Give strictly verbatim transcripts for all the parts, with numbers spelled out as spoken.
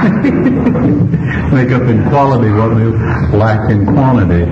make up in quality what we lack in quantity.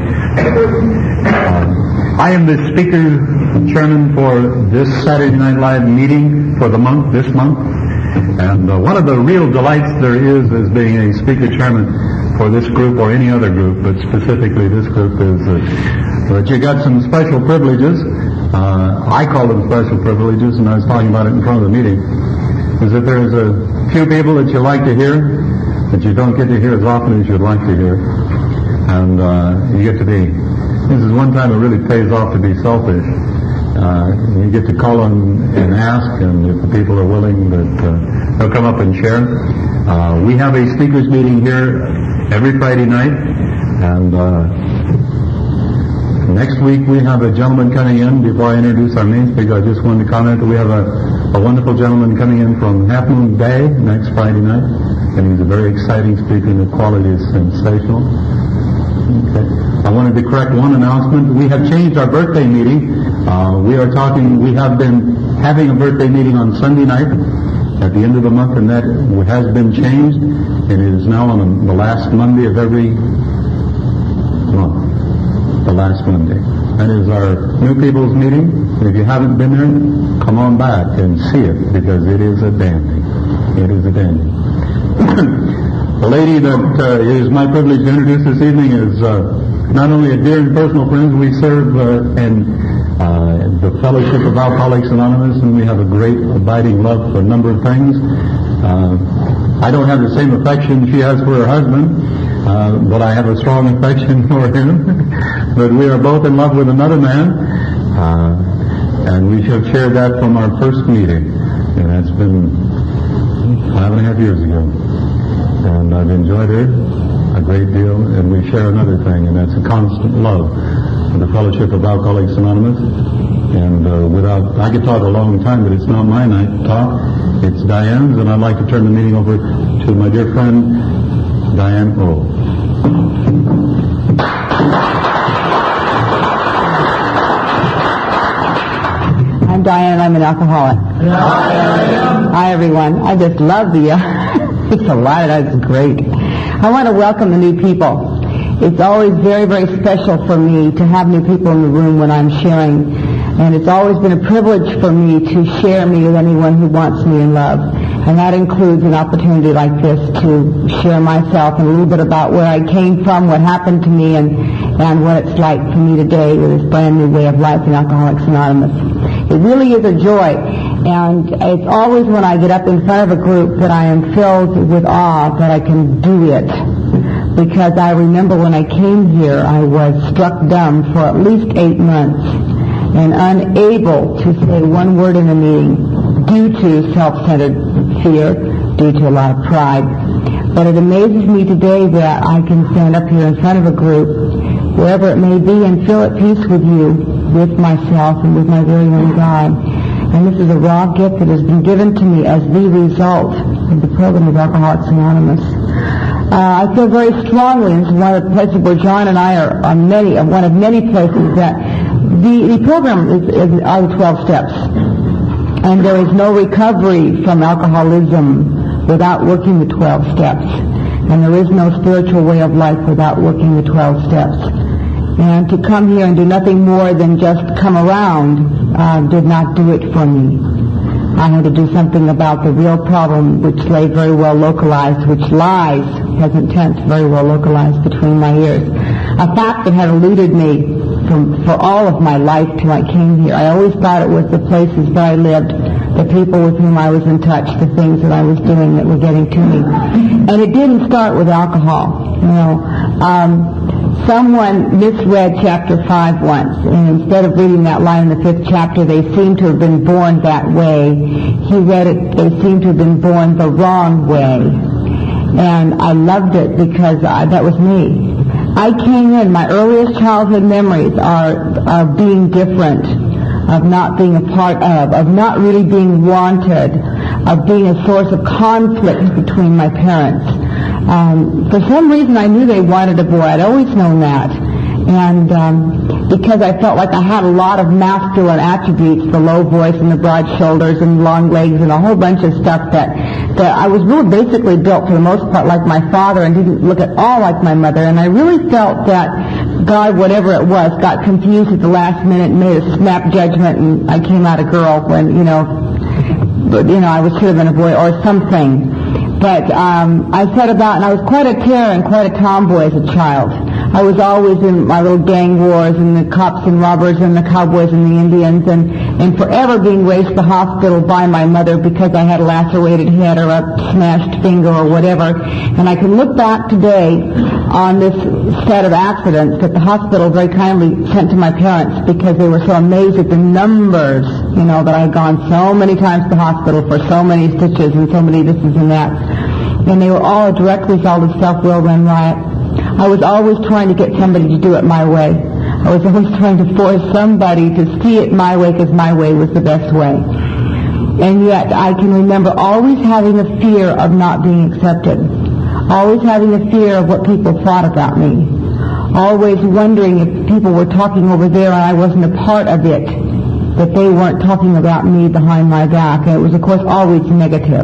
Um, I am the speaker chairman for this Saturday Night Live meeting for the month, this month. And uh, one of the real delights there is as being a speaker chairman for this group or any other group, but specifically this group, is uh, that you got some special privileges. Uh, I call them special privileges, and I was talking about it in front of the meeting, is that there's a few people that you like to hear that you don't get to hear as often as you'd like to hear. And uh, you get to be, this is one time it really pays off to be selfish. Uh, you get to call on and ask, and if the people are willing, that uh, they'll come up and share. Uh, we have a speakers meeting here every Friday night, and uh, next week we have a gentleman coming in. Before I introduce our main speaker, I just wanted to comment that we have a, a wonderful gentleman coming in from Half Moon Bay next Friday night, and he's a very exciting speaker, and the quality is sensational. Okay. I wanted to correct one announcement. We have changed our birthday meeting. Uh, we are talking, we have been having a birthday meeting on Sunday night at the end of the month, and that has been changed, and it is now on the last Monday of every month. The last Monday. That is our New People's meeting, and if you haven't been there, come on back and see it, because it is a dandy. It is a dandy. The lady that uh, it is my privilege to introduce this evening is uh, not only a dear and personal friend. We serve uh, in uh, the Fellowship of Alcoholics Anonymous, and we have a great abiding love for a number of things. Uh, I don't have the same affection she has for her husband, uh, but I have a strong affection for him. But we are both in love with another man, uh, and we have shared that from our first meeting, and that's been five and a half years ago. And I've enjoyed her a great deal, and we share another thing, and that's a constant love for the Fellowship of Alcoholics Anonymous. And uh, without, I could talk a long time, but it's not my night to talk. It's Diane's, and I'd like to turn the meeting over to my dear friend, Diane O. I'm Diane, I'm an alcoholic. Hi, Hi everyone. I just love the... Uh, It's a lot. That's great. I want to welcome the new people. It's always very, very special for me to have new people in the room when I'm sharing. And it's always been a privilege for me to share me with anyone who wants me in love. And that includes an opportunity like this to share myself and a little bit about where I came from, what happened to me, and, and what it's like for me today with this brand new way of life in Alcoholics Anonymous. It really is a joy. And it's always when I get up in front of a group that I am filled with awe that I can do it. Because I remember when I came here, I was struck dumb for at least eight months and unable to say one word in a meeting due to self-centered fear, due to a lot of pride. But it amazes me today that I can stand up here in front of a group, wherever it may be, and feel at peace with you, with myself, and with my very own God. And this is a raw gift that has been given to me as the result of the program of Alcoholics Anonymous. Uh, I feel very strongly, and this is one of the places where John and I are, are many, one of many places, that the, the program is, is, are the twelve steps. And there is no recovery from alcoholism without working the twelve steps. And there is no spiritual way of life without working the twelve steps. And to come here and do nothing more than just come around uh, did not do it for me. I had to do something about the real problem, which lay very well localized, which lies, present tense, very well localized between my ears. A fact that had eluded me from, for all of my life till I came here. I always thought it was the places where I lived, the people with whom I was in touch, the things that I was doing that were getting to me. And it didn't start with alcohol, you know. Um, Someone misread chapter five once, and instead of reading that line in the fifth chapter, they seem to have been born that way. He read it, they seem to have been born the wrong way. And I loved it because I, that was me. I came in, my earliest childhood memories are of being different, of not being a part of, of not really being wanted, of being a source of conflict between my parents. Um, for some reason, I knew they wanted a boy. I'd always known that. And um, because I felt like I had a lot of masculine attributes, the low voice and the broad shoulders and long legs and a whole bunch of stuff that, that I was really basically built for the most part like my father and didn't look at all like my mother. And I really felt that God, whatever it was, got confused at the last minute and made a snap judgment, and I came out a girl when, you know, but, you know, I was should have been a boy or something. But um, I set about, and I was quite a terror and quite a tomboy as a child. I was always in my little gang wars and the cops and robbers and the cowboys and the Indians, and, and forever being raced to the hospital by my mother because I had a lacerated head or a smashed finger or whatever. And I can look back today on this set of accidents that the hospital very kindly sent to my parents because they were so amazed at the numbers, you know, that I had gone so many times to the hospital for so many stitches and so many this and that. And they were all a direct result of self-will run riot. I was always trying to get somebody to do it my way. I was always trying to force somebody to see it my way because my way was the best way. And yet I can remember always having a fear of not being accepted. Always having a fear of what people thought about me. Always wondering if people were talking over there and I wasn't a part of it, that they weren't talking about me behind my back. And it was, of course, always negative.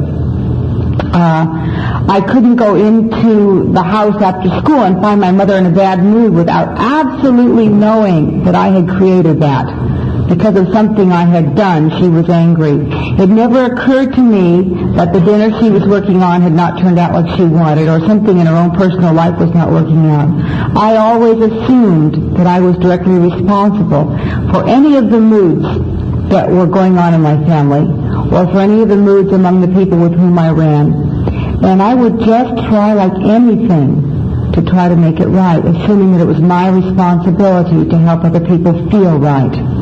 Uh, I couldn't go into the house after school and find my mother in a bad mood without absolutely knowing that I had created that. Because of something I had done, she was angry. It never occurred to me that the dinner she was working on had not turned out like she wanted, or something in her own personal life was not working out. I always assumed that I was directly responsible for any of the moods that were going on in my family, or for any of the moods among the people with whom I ran. And I would just try like anything to try to make it right, assuming that it was my responsibility to help other people feel right.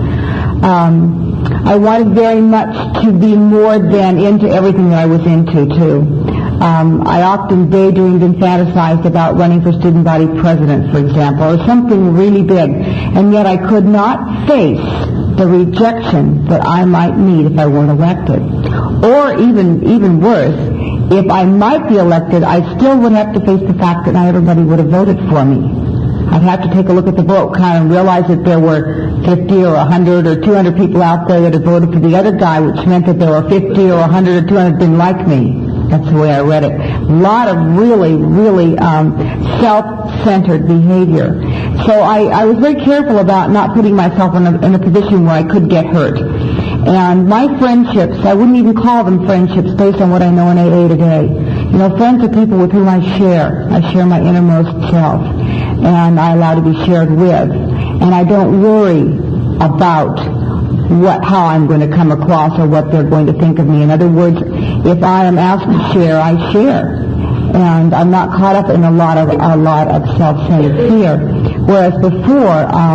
Um, I wanted very much to be more than into everything that I was into, too. Um, I often daydreamed and fantasized about running for student body president, for example, or something really big. And yet I could not face the rejection that I might meet if I weren't elected. Or even, even worse, if I might be elected, I still would have to face the fact that not everybody would have voted for me. I'd have to take a look at the vote count and realize that there were fifty or one hundred or two hundred people out there that had voted for the other guy, which meant that there were fifty or one hundred or two hundred that didn't like me. That's the way I read it. A lot of really, really um, self-centered behavior. So I, I was very careful about not putting myself in a, in a position where I could get hurt. And my friendships, I wouldn't even call them friendships based on what I know in A A today. You know, friends are people with whom I share. I share my innermost self. And I allow to be shared with. And I don't worry about what, how I'm going to come across or what they're going to think of me. In other words, if I am asked to share, I share. And I'm not caught up in a lot of, a lot of self-centered fear. Whereas before,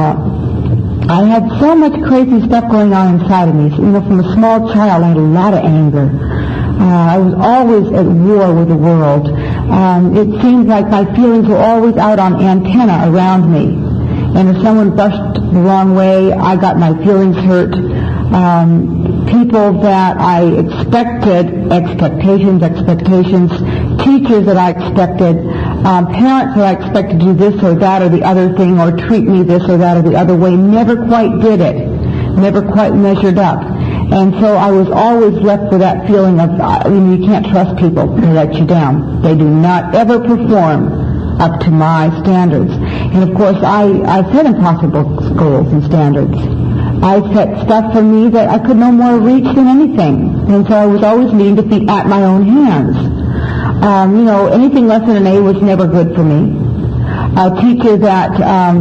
uh, I had so much crazy stuff going on inside of me. So, you know, from a small child, I had a lot of anger. Uh, I was always at war with the world. Um, it seemed like my feelings were always out on antenna around me. And if someone brushed the wrong way, I got my feelings hurt. Um, people that I expected, expectations, expectations, teachers that I expected, um, parents that I expected to do this or that or the other thing or treat me this or that or the other way, never quite did it, never quite measured up. And so I was always left with that feeling of, I mean, you can't trust people. They let you down. They do not ever perform up to my standards. And of course, I, I set impossible goals and standards. I set stuff for me that I could no more reach than anything. And so I was always meeting defeat at my own hands. Um, you know, anything less than an A was never good for me. A teacher that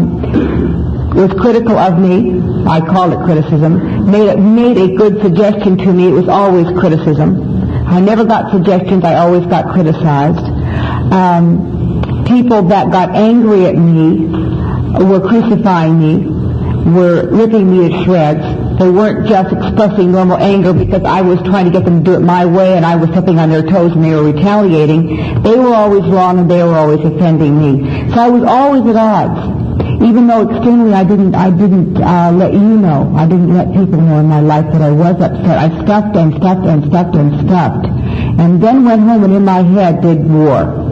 um, was critical of me, I call it criticism, made, made a good suggestion to me, it was always criticism. I never got suggestions, I always got criticized. Um, people that got angry at me were crucifying me, were ripping me to shreds. They weren't just expressing normal anger because I was trying to get them to do it my way and I was stepping on their toes and they were retaliating. They were always wrong and they were always offending me. So I was always at odds. Even though extremely I didn't, I didn't uh, let you know, I didn't let people know in my life that I was upset. I stuffed and stuffed and stuffed and stuffed. And then went home and in my head did war.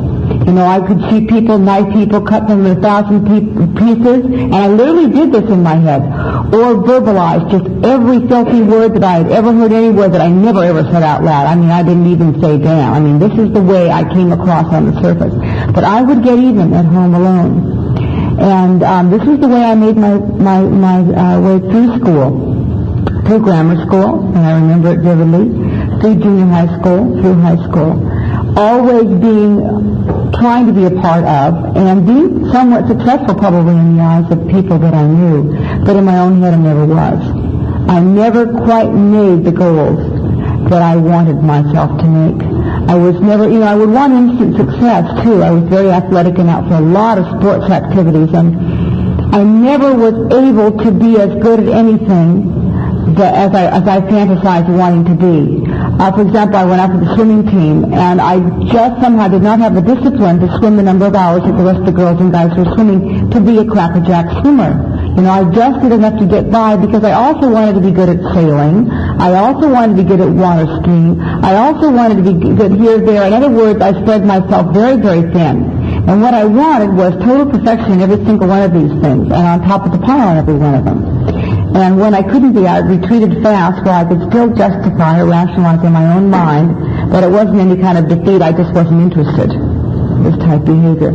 You know, I could see people, knife people, cut them in a thousand pe- pieces, and I literally did this in my head. Or verbalize just every filthy word that I had ever heard anywhere that I never ever said out loud. I mean, I didn't even say damn. I mean, this is the way I came across on the surface. But I would get even at home alone. And um, this is the way I made my, my, my uh, way through school. Through grammar school, and I remember it vividly, through junior high school, through high school. Always being, trying to be a part of, and being somewhat successful probably in the eyes of people that I knew, but in my own head I never was. I never quite made the goals that I wanted myself to make. I was never, you know, I would want instant success too. I was very athletic and out for a lot of sports activities, and I never was able to be as good at anything that as I, as I fantasized wanting to be. Uh, for example, I went out to the swimming team, and I just somehow did not have the discipline to swim the number of hours that the rest of the girls and guys were swimming to be a crackerjack swimmer. You know, I just did enough to get by because I also wanted to be good at sailing. I also wanted to be good at water skiing. I also wanted to be good here, there. In other words, I spread myself very, very thin. And what I wanted was total perfection in every single one of these things, and on top of the pile on every one of them. And when I couldn't be, I retreated fast where I could still justify or rationalize in my own mind that it wasn't any kind of defeat, I just wasn't interested in this type of behavior.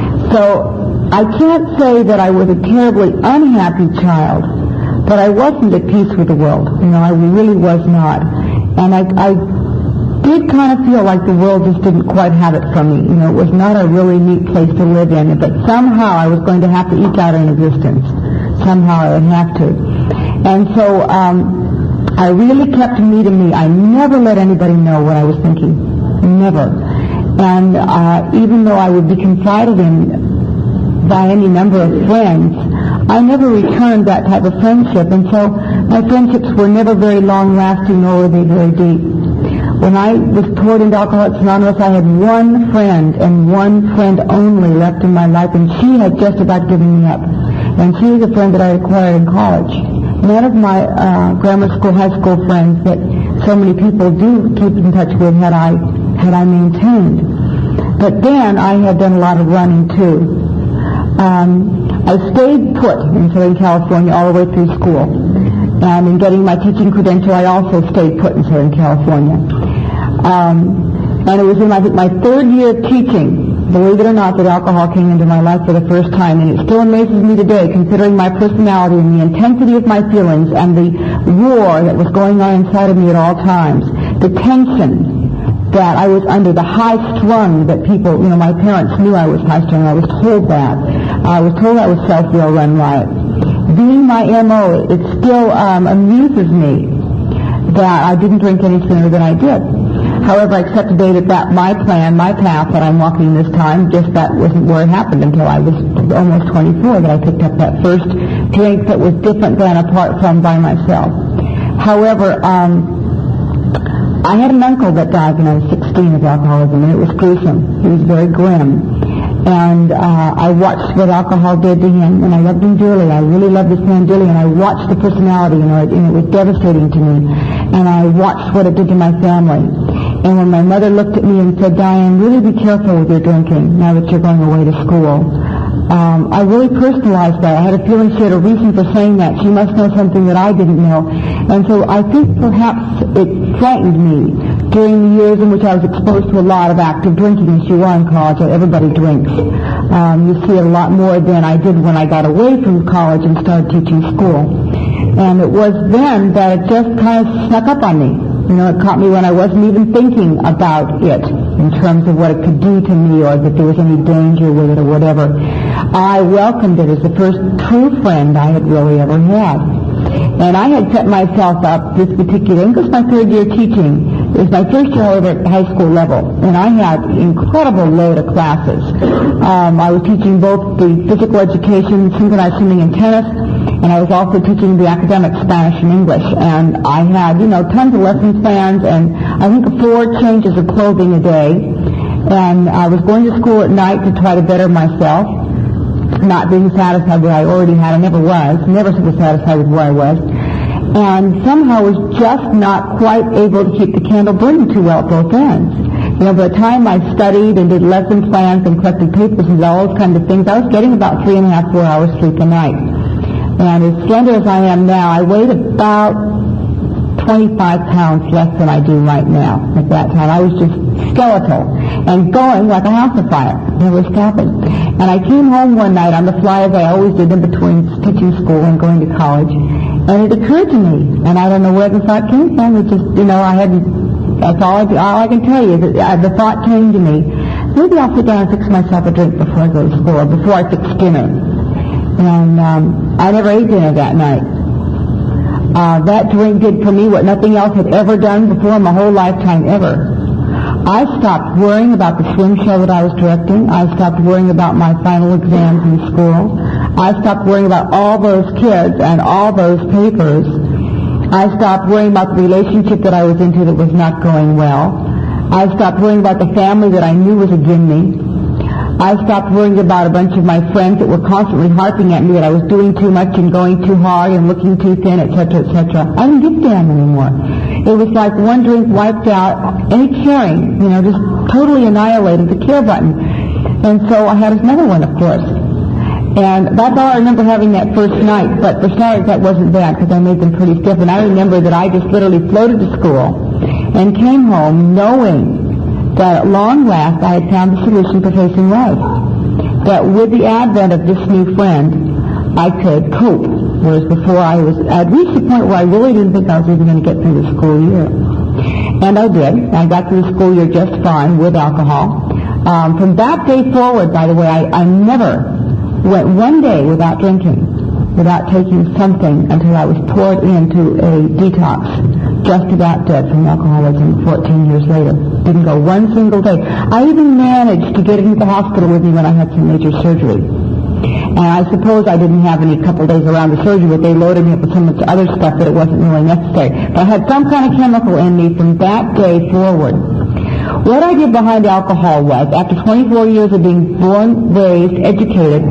So I can't say that I was a terribly unhappy child, but I wasn't at peace with the world. You know, I really was not. And I, I did kind of feel like the world just didn't quite have it for me. You know, it was not a really neat place to live in, but somehow I was going to have to eke out an existence. Somehow I would have to. And so um, I really kept me to me. I never let anybody know what I was thinking. Never. And uh, even though I would be confided in by any number of friends, I never returned that type of friendship. And so my friendships were never very long-lasting, nor were they very deep. When I was poured into Alcoholics Anonymous, I had one friend and one friend only left in my life, and she had just about given me up. And she was a friend that I acquired in college. None of my uh, grammar school, high school friends that so many people do keep in touch with had I had I maintained. But then I had done a lot of running too. Um, I stayed put in Southern California all the way through school. And in getting my teaching credential, I also stayed put in Southern California. Um, and it was in my, my third year of teaching, believe it or not, that alcohol came into my life for the first time. And it still amazes me today, considering my personality and the intensity of my feelings and the war that was going on inside of me at all times. The tension that I was under, the high strung that people, you know, my parents knew I was high strung. I was told that. I was told I was self-will run riot. Being my M O, it still um, amuses me that I didn't drink any sooner than I did. However, I accepted that that my plan, my path that I'm walking this time, just that wasn't where it happened until I was almost twenty-four, that I picked up that first drink that was different than apart from by myself. However, um, I had an uncle that died when I was sixteen of alcoholism, and it was gruesome. He was very grim. And uh, I watched what alcohol did to him, and I loved him dearly. I really loved this man dearly, and I watched the personality, you know, and it was devastating to me. And I watched what it did to my family. And when my mother looked at me and said, Diane, really be careful with your drinking now that you're going away to school, um, I really personalized that. I had a feeling she had a reason for saying that. She must know something that I didn't know. And so I think perhaps it frightened me during the years in which I was exposed to a lot of active drinking. As you are in college, everybody drinks. Um, you see it a lot more than I did when I got away from college and started teaching school. And it was then that it just kind of snuck up on me. You know, it caught me when I wasn't even thinking about it in terms of what it could do to me or that there was any danger with it or whatever. I welcomed it as the first true friend I had really ever had. And I had set myself up this particular, it was my third year teaching. It was my first year, however, at high school level. And I had incredible load of classes. Um, I was teaching both the physical education, synchronized swimming and tennis, and I was also teaching the academic Spanish and English. And I had, you know, tons of lesson plans and I think four changes of clothing a day. And I was going to school at night to try to better myself, not being satisfied with what I already had. I never was, never was satisfied with where I was. And somehow was just not quite able to keep the candle burning too well at both ends. You know, by the time I studied and did lesson plans and collected papers and all those kinds of things, I was getting about three and a half, four hours sleep a night. And as slender as I am now, I weighed about twenty-five pounds less than I do right now. At that time, I was just skeletal and going like a house of fire. Never stopping. And I came home one night on the fly, as I always did in between teaching school and going to college, and it occurred to me, and I don't know where the thought came from. It just, you know, I hadn't, that's all I, all I can tell you, is that uh, the thought came to me, maybe I'll sit down and fix myself a drink before I go to school, or before I fix dinner. And um, I never ate dinner that night. Uh, that drink did for me what nothing else had ever done before in my whole lifetime ever. I stopped worrying about the swim show that I was directing. I stopped worrying about my final exams in school. I stopped worrying about all those kids and all those papers. I stopped worrying about the relationship that I was into that was not going well. I stopped worrying about the family that I knew was against me. I stopped worrying about a bunch of my friends that were constantly harping at me that I was doing too much and going too hard and looking too thin, et cetera, et cetera. I didn't give a damn anymore. It was like one drink wiped out any caring, you know, just totally annihilated the care button. And so I had another one, of course. And that's all I remember having that first night. But for starters, that wasn't bad because I made them pretty stiff. And I remember that I just literally floated to school and came home knowing that at long last I had found the solution for facing life. That with the advent of this new friend, I could cope. Whereas before I was, I'd reached the point where I really didn't think I was even going to get through the school year. And I did. I got through the school year just fine with alcohol. Um, from that day forward, by the way, I, I never went one day without drinking, without taking something until I was poured into a detox, just about dead from alcoholism fourteen years later. Didn't go one single day. I even managed to get into the hospital with me when I had some major surgery. And I suppose I didn't have any couple days around the surgery, but they loaded me up with so much other stuff that it wasn't really necessary. But I had some kind of chemical in me from that day forward. What I did behind alcohol was, after twenty-four years of being born, raised, educated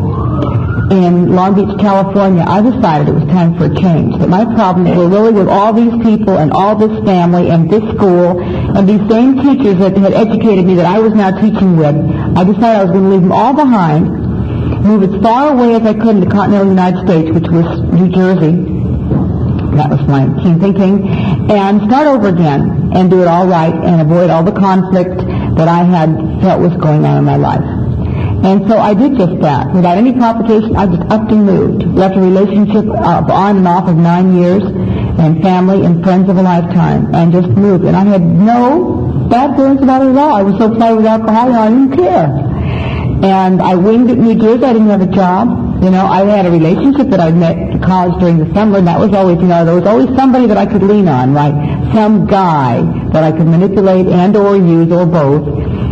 in Long Beach, California, I decided it was time for a change. That my problems were really with all these people and all this family and this school and these same teachers that had educated me that I was now teaching with. I decided I was going to leave them all behind, move as far away as I could in the continental United States, which was New Jersey. That was my keen thinking. And start over again and do it all right and avoid all the conflict that I had felt was going on in my life. And so I did just that. Without any complication, I just upped and moved. Left a relationship uh, on and off of nine years and family and friends of a lifetime and just moved. And I had no bad feelings about it at all. I was so plagued with alcohol, I didn't care. And I winged it in New Jersey. I didn't have a job. You know, I had a relationship that I met at college during the summer, and that was always, you know, there was always somebody that I could lean on, right? Some guy that I could manipulate and or use or both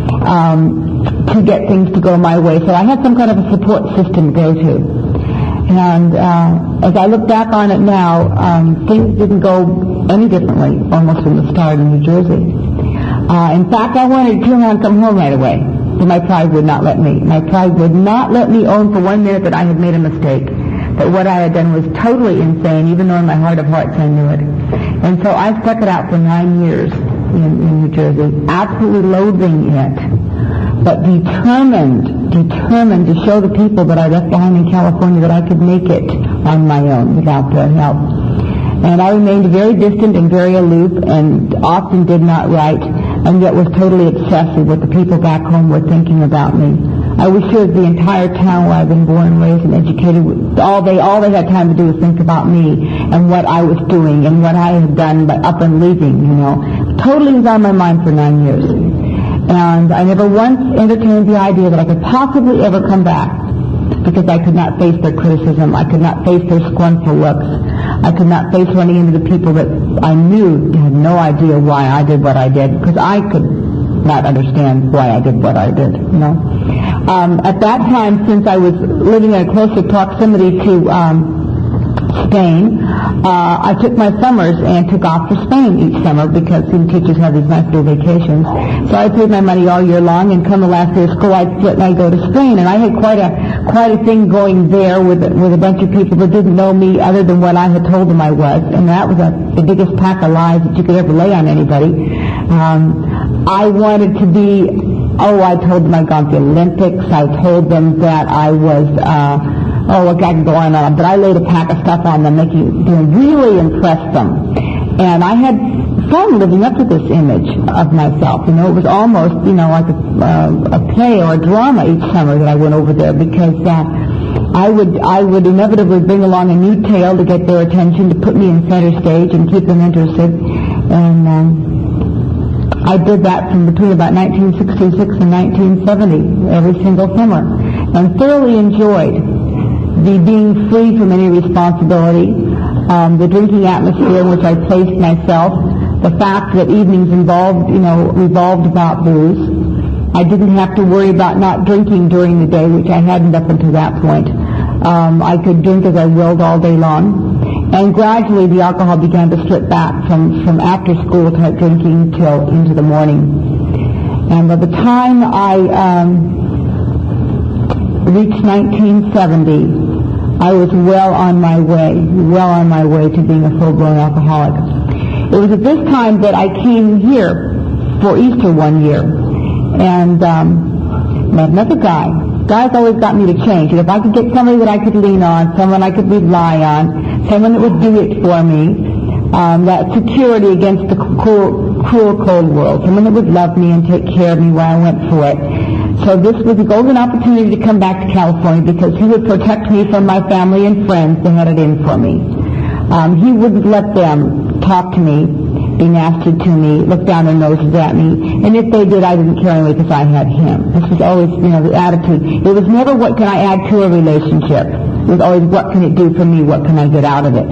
um, to get things to go my way. So I had some kind of a support system to go to. And uh, as I look back on it now, um, things didn't go any differently almost from the start in New Jersey. Uh, in fact, I wanted to turn around and come home right away. But my pride would not let me. My pride would not let me own for one minute that I had made a mistake, that what I had done was totally insane, even though in my heart of hearts I knew it. And so I stuck it out for nine years in, in New Jersey, absolutely loathing it, but determined, determined to show the people that I left behind in California that I could make it on my own without their help. And I remained very distant and very aloof and often did not write, and yet was totally obsessed with what the people back home were thinking about me. I was sure the entire town where I've been born, raised, and educated, all they all they had time to do was think about me and what I was doing and what I had done by up and leaving, you know. Totally was on my mind for nine years. And I never once entertained the idea that I could possibly ever come back, because I could not face their criticism. I could not face their scornful looks. I could not face running into the people that I knew had no idea why I did what I did, because I could not understand why I did what I did, you know. Um, at that time, since I was living in a closer proximity to um, Spain, uh, I took my summers and took off for Spain each summer, because student teachers have these nice little vacations. So I paid my money all year long, and come the last day of school, I'd split and I'd go to Spain. And I had quite a quite a thing going there with with a bunch of people that didn't know me other than what I had told them I was, and that was a, the biggest pack of lies that you could ever lay on anybody. Um, I wanted to be, oh, I told them I'd gone to the Olympics. I told them that I was, uh, oh, I could go on and on. But I laid a pack of stuff on them, making, you know, really impress them. And I had fun living up to this image of myself. You know, it was almost, you know, like a, uh, a play or a drama each summer that I went over there, because uh, I would I would inevitably bring along a new tale to get their attention, to put me in center stage and keep them interested. And um, I did that from between about nineteen sixty-six and nineteen seventy, every single summer, and thoroughly enjoyed the being free from any responsibility, um, the drinking atmosphere in which I placed myself, the fact that evenings involved, you know, revolved about booze. I didn't have to worry about not drinking during the day, which I hadn't up until that point. Um, I could drink as I willed all day long. And gradually the alcohol began to slip back from, from after school type drinking till into the morning. And by the time I um, reached nineteen seventy, I was well on my way, well on my way to being a full-blown alcoholic. It was at this time that I came here for Easter one year, and um, met another guy. Guys always got me to change. And if I could get somebody that I could lean on, someone I could rely on, someone that would do it for me, um, that security against the cruel, cruel, cold world, someone that would love me and take care of me while I went for it. So this was a golden opportunity to come back to California, because he would protect me from my family and friends that had it in for me. Um, he wouldn't let them talk to me, be nasty to me, look down their noses at me, and if they did, I didn't care anyway because I had him. This was always, you know, the attitude. It was never what can I add to a relationship. It was always what can it do for me, what can I get out of it.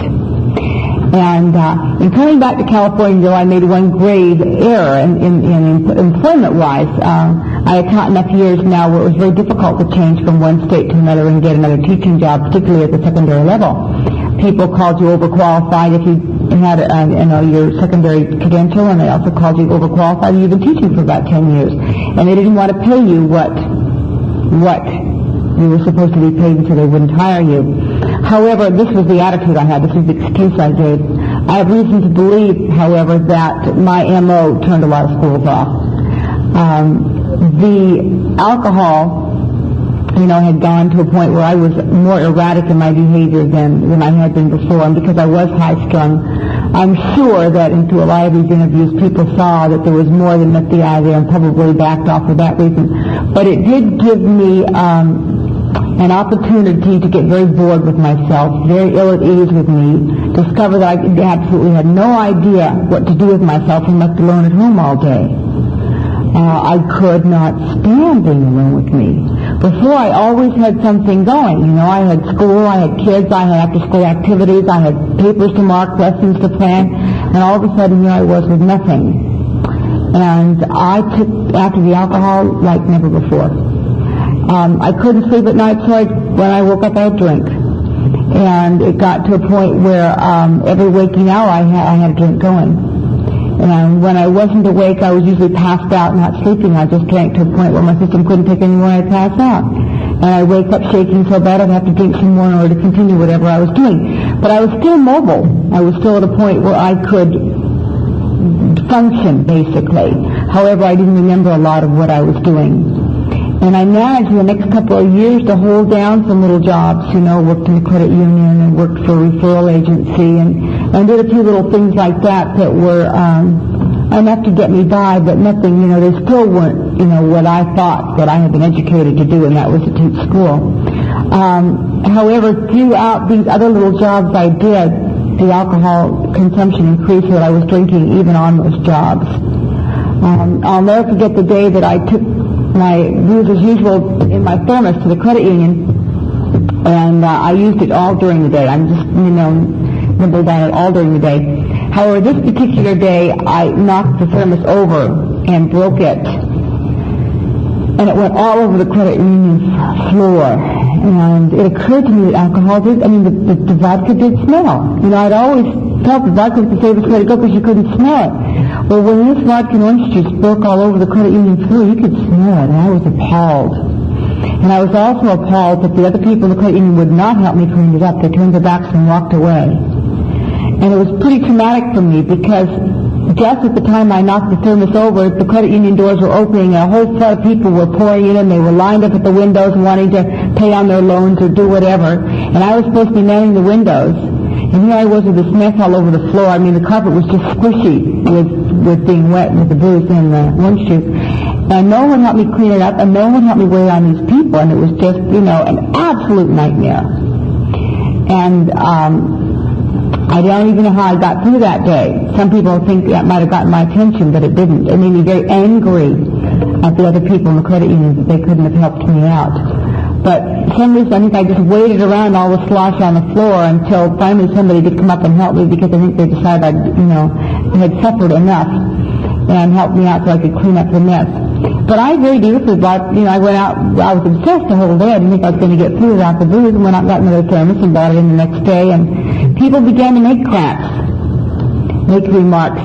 And uh, in coming back to California, I made one grave error in, in, in employment-wise. Uh, I had taught enough years now where it was very difficult to change from one state to another and get another teaching job, particularly at the secondary level. People called you overqualified if you had uh, you know, your secondary credential, and they also called you overqualified. You've been teaching for about ten years, and they didn't want to pay you what what you were supposed to be paid, so they wouldn't hire you. However, this was the attitude I had. This was the excuse I gave. I have reason to believe, however, that my M O turned a lot of schools off. Um, the alcohol, you know, had gone to a point where I was more erratic in my behavior than, than I had been before. And because I was high-strung, I'm sure that into a lot of these interviews people saw that there was more than met the eye there and probably backed off for that reason. But it did give me um, an opportunity to get very bored with myself, very ill at ease with me, discover that I absolutely had no idea what to do with myself and left alone at home all day. Uh, I could not stand being alone with me. Before, I always had something going. You know, I had school, I had kids, I had after-school activities, I had papers to mark, lessons to plan, and all of a sudden here I was with nothing. And I took after the alcohol like never before. Um, I couldn't sleep at night, so I, when I woke up, I'd drink. And it got to a point where um, every waking hour I had, I had a drink going. And when I wasn't awake, I was usually passed out, not sleeping. I just drank to a point where my system couldn't take any more, I'd pass out. And I'd wake up shaking so bad I'd have to drink some more in order to continue whatever I was doing. But I was still mobile. I was still at a point where I could function, basically. However, I didn't remember a lot of what I was doing. And I managed in the next couple of years to hold down some little jobs, you know, worked in the credit union and worked for a referral agency and, and did a few little things like that that were um, enough to get me by, but nothing, you know, they still weren't, you know, what I thought that I had been educated to do, and that was to teach school. Um, however, throughout these other little jobs I did, the alcohol consumption increased so that I was drinking even on those jobs. Um, I'll never forget the day that I took my booze as usual in my thermos to the credit union, and uh, I used it all during the day. I'm just, you know, nibbled on it all during the day. However, this particular day, I knocked the thermos over and broke it, and it went all over the credit union floor. And it occurred to me that alcohol did, I mean, the, the, the vodka did smell. You know, I'd always felt the vodka was the safest way to go because you couldn't smell it. Well, when this vodka and orange juice broke all over the credit union floor, you could smell it, and I was appalled. And I was also appalled that the other people in the credit union would not help me clean it up. They turned their backs and walked away. And it was pretty traumatic for me because just at the time I knocked the thermos over, the credit union doors were opening and a whole set of people were pouring in and they were lined up at the windows wanting to pay on their loans or do whatever. And I was supposed to be manning the windows. And here I was with this mess all over the floor. I mean, the carpet was just squishy with, with being wet with the booze and the orange juice. And no one helped me clean it up and no one helped me wait on these people. And it was just, you know, an absolute nightmare. And, um, I don't even know how I got through that day. Some people think that might have gotten my attention, but it didn't. It made me very angry at the other people in the credit union that they couldn't have helped me out. But for some reason, I think I just waited around all the slosh on the floor until finally somebody did come up and help me because I think they decided I, you know, had suffered enough and helped me out so I could clean up the mess. But I very deeply bought, you know, I went out, I was obsessed the whole day. I didn't think I was going to get through without the booze and went out and got another thermos and bought it in the next day. And people began to make cracks, make remarks.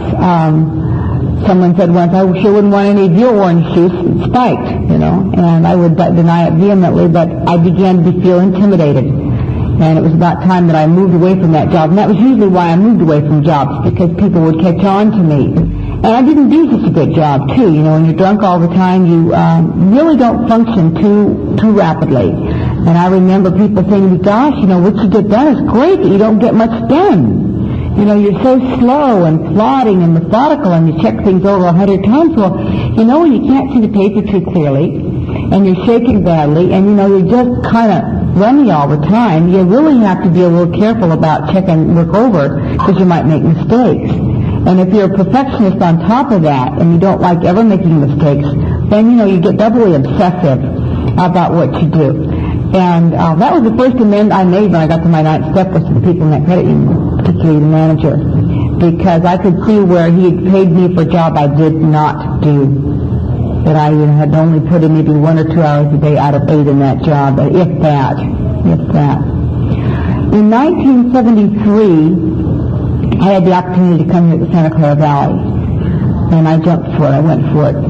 Um, someone said once, I sure wouldn't want any of your orange juice spiked, you know, and I would deny it vehemently, but I began to feel intimidated. And it was about time that I moved away from that job. And that was usually why I moved away from jobs, because people would catch on to me. And I didn't do such a good job, too. You know, when you're drunk all the time, you um, really don't function too too rapidly. And I remember people saying to me, gosh, you know, what you get done is great, but you don't get much done. You know, you're so slow and plodding and methodical, and you check things over a hundred times. Well, you know, when you can't see the paper too clearly, and you're shaking badly, and, you know, you're just kind of runny all the time, you really have to be a little careful about checking work over, because you might make mistakes. And if you're a perfectionist on top of that, and you don't like ever making mistakes, then, you know, you get doubly obsessive about what you do. And uh, that was the first amendment I made when I got to my ninth step was to the people in that credit union, particularly the manager, because I could see where he had paid me for a job I did not do, that I you know, had only put in maybe one or two hours a day out of eight in that job, if that, if that. In nineteen seventy-three, I had the opportunity to come here to Santa Clara Valley, and I jumped for it. I went for it.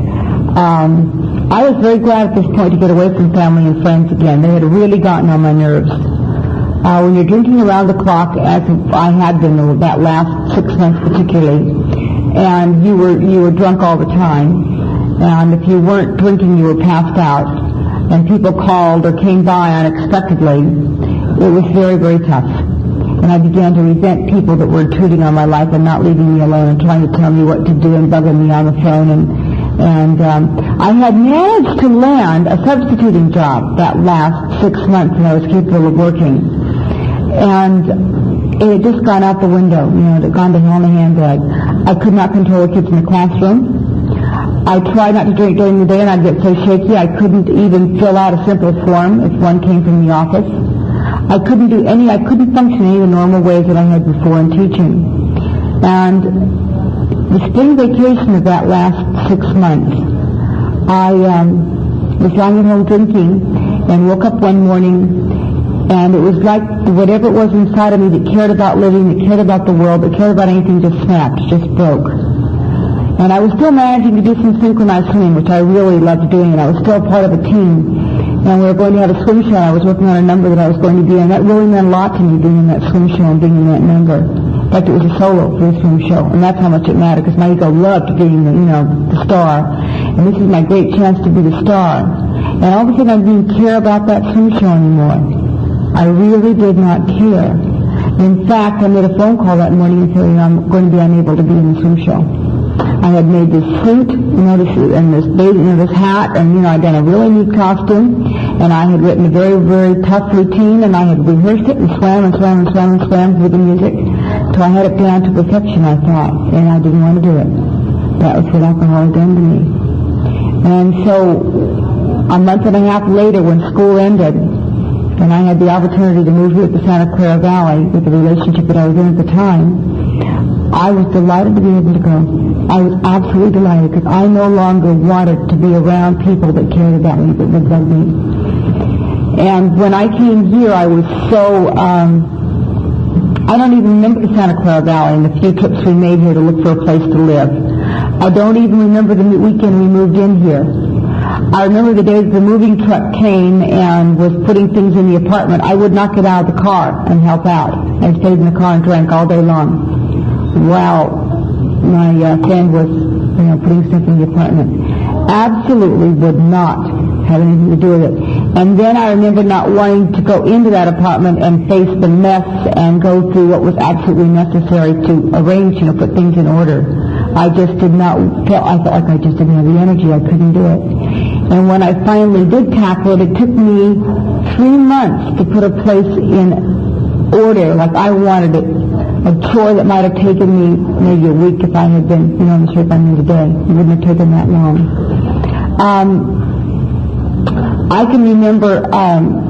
Um, I was very glad at this point to get away from family and friends again. They had really gotten on my nerves. Uh, when you're drinking around the clock, as I had been that last six months particularly, and you were you were drunk all the time, and if you weren't drinking, you were passed out, and people called or came by unexpectedly, it was very, very tough. And I began to resent people that were intruding on my life and not leaving me alone and trying to tell me what to do and bugging me on the phone. And, and um, I had managed to land a substituting job that last six months and I was capable of working. And it had just gone out the window, you know, it had gone to hell in a handbag. I could not control the kids in the classroom. I tried not to drink during the day and I'd get so shaky I couldn't even fill out a simple form if one came from the office. I couldn't do any, I couldn't function any of the normal ways that I had before in teaching. And the spring vacation of that last six months, I um, was lying at home drinking and woke up one morning and it was like whatever it was inside of me that cared about living, that cared about the world, that cared about anything just snapped, just broke. And I was still managing to do some synchronized swimming, which I really loved doing, and I was still part of a team. And we were going to have a swim show. I was working on a number that I was going to be in. That really meant a lot to me, being in that swim show and being in that number. In fact, it was a solo for the swim show, and that's how much it mattered, because my ego loved being, the, you know, the star. And this is my great chance to be the star. And all of a sudden, I didn't care about that swim show anymore. I really did not care. In fact, I made a phone call that morning and said, you know, I'm going to be unable to be in the swim show. I had made this suit, you know, this, and this baby, you know, this hat, and, you know, I'd done a really neat costume, and I had written a very, very tough routine, and I had rehearsed it and swam and swam and swam and swam with the music, so I had it down to perfection, I thought, and I didn't want to do it. That was what alcohol had done to me. And so, a month and a half later, when school ended, and I had the opportunity to move here to Santa Clara Valley with the relationship that I was in at the time, I was delighted to be able to go. I was absolutely delighted because I no longer wanted to be around people that cared about me, that would love me. And when I came here, I was so, um, I don't even remember the Santa Clara Valley and the few trips we made here to look for a place to live. I don't even remember the weekend we moved in here. I remember the days the moving truck came and was putting things in the apartment. I would not get out of the car and help out. I stayed in the car and drank all day long. Well, my uh, friend was, you know, putting stuff in the apartment. Absolutely would not have anything to do with it. And then I remember not wanting to go into that apartment and face the mess and go through what was absolutely necessary to arrange, you know, put things in order. I just did not feel, I felt like I just didn't have the energy. I couldn't do it. And when I finally did tackle it, it took me three months to put a place in order like I wanted it. A chore that might have taken me maybe a week if I had been, you know, in the shape I'm in today. It wouldn't have taken that long. Um, I can remember um,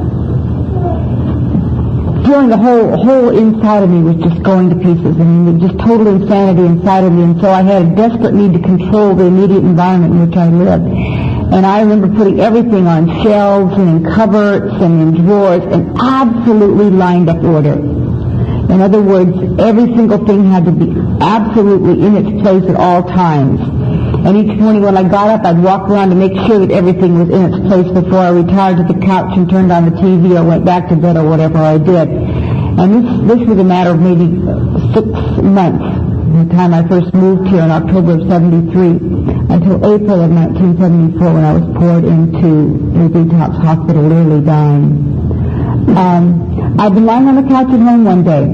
feeling the whole whole inside of me was just going to pieces. I mean, it was just total insanity inside of me. And so I had a desperate need to control the immediate environment in which I lived. And I remember putting everything on shelves and in cupboards and in drawers in absolutely lined up order. In other words, every single thing had to be absolutely in its place at all times. And each morning when I got up, I'd walk around to make sure that everything was in its place before I retired to the couch and turned on the T V or went back to bed or whatever I did. And this, this was a matter of maybe six months from the time I first moved here in October of seventy-three until April of nineteen seventy-four when I was poured into a detox hospital, literally dying. Um, I'd been lying on the couch at home one day,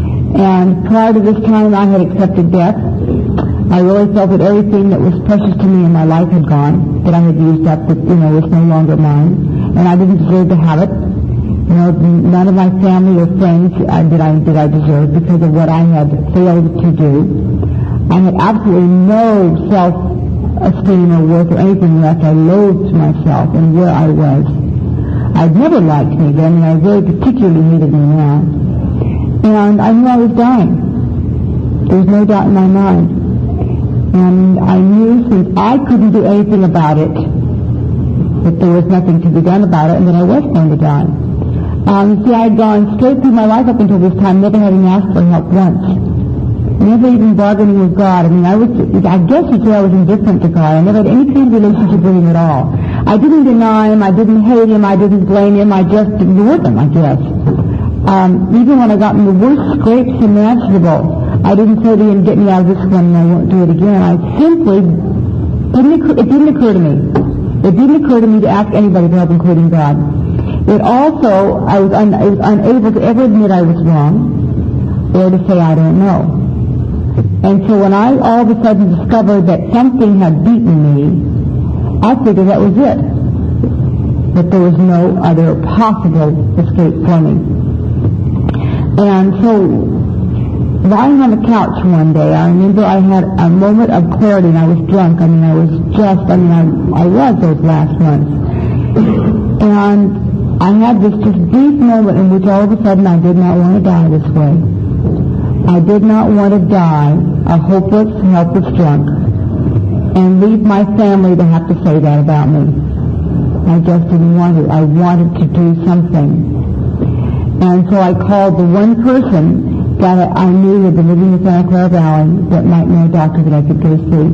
and prior to this time I had accepted death. I really felt that everything that was precious to me in my life had gone, that I had used up, that, you know, was no longer mine, and I didn't deserve to have it. You know, none of my family or friends uh, did I did I deserve because of what I had failed to do. I had absolutely no self-esteem or worth or anything left. I loathed myself and where I was. I'd never liked me then, and I very particularly hated me now. And I knew I was dying. There was no doubt in my mind. And I knew since I couldn't do anything about it, that there was nothing to be done about it, and that I was going to die. Um, see, I had gone straight through my life up until this time, never having asked for help once. Never even bargaining with God. I mean, I was, I guess you'd say I was indifferent to God. I never had any kind of relationship with Him at all. I didn't deny Him, I didn't hate Him, I didn't blame Him, I just ignored Him, I guess. Um, even when I got in the worst scrapes imaginable, I didn't say to Him, get me out of this one and I won't do it again. I simply, didn't occur, it didn't occur to me. It didn't occur to me to ask anybody for help, including God. It also, I was, un, I was unable to ever admit I was wrong or to say I don't know. And so when I all of a sudden discovered that something had beaten me, I figured that was it. That there was no other possible escape for me. And so, lying on the couch one day, I remember I had a moment of clarity, and I was drunk. I mean, I was just, I mean, I, I was those last months. And I had this just brief moment in which all of a sudden I did not want to die this way. I did not want to die a hopeless, helpless drunk and leave my family to have to say that about me. I just didn't want to. I wanted to do something. And so I called the one person that I knew had been living in Santa Clara Valley that might know a doctor that I could go see.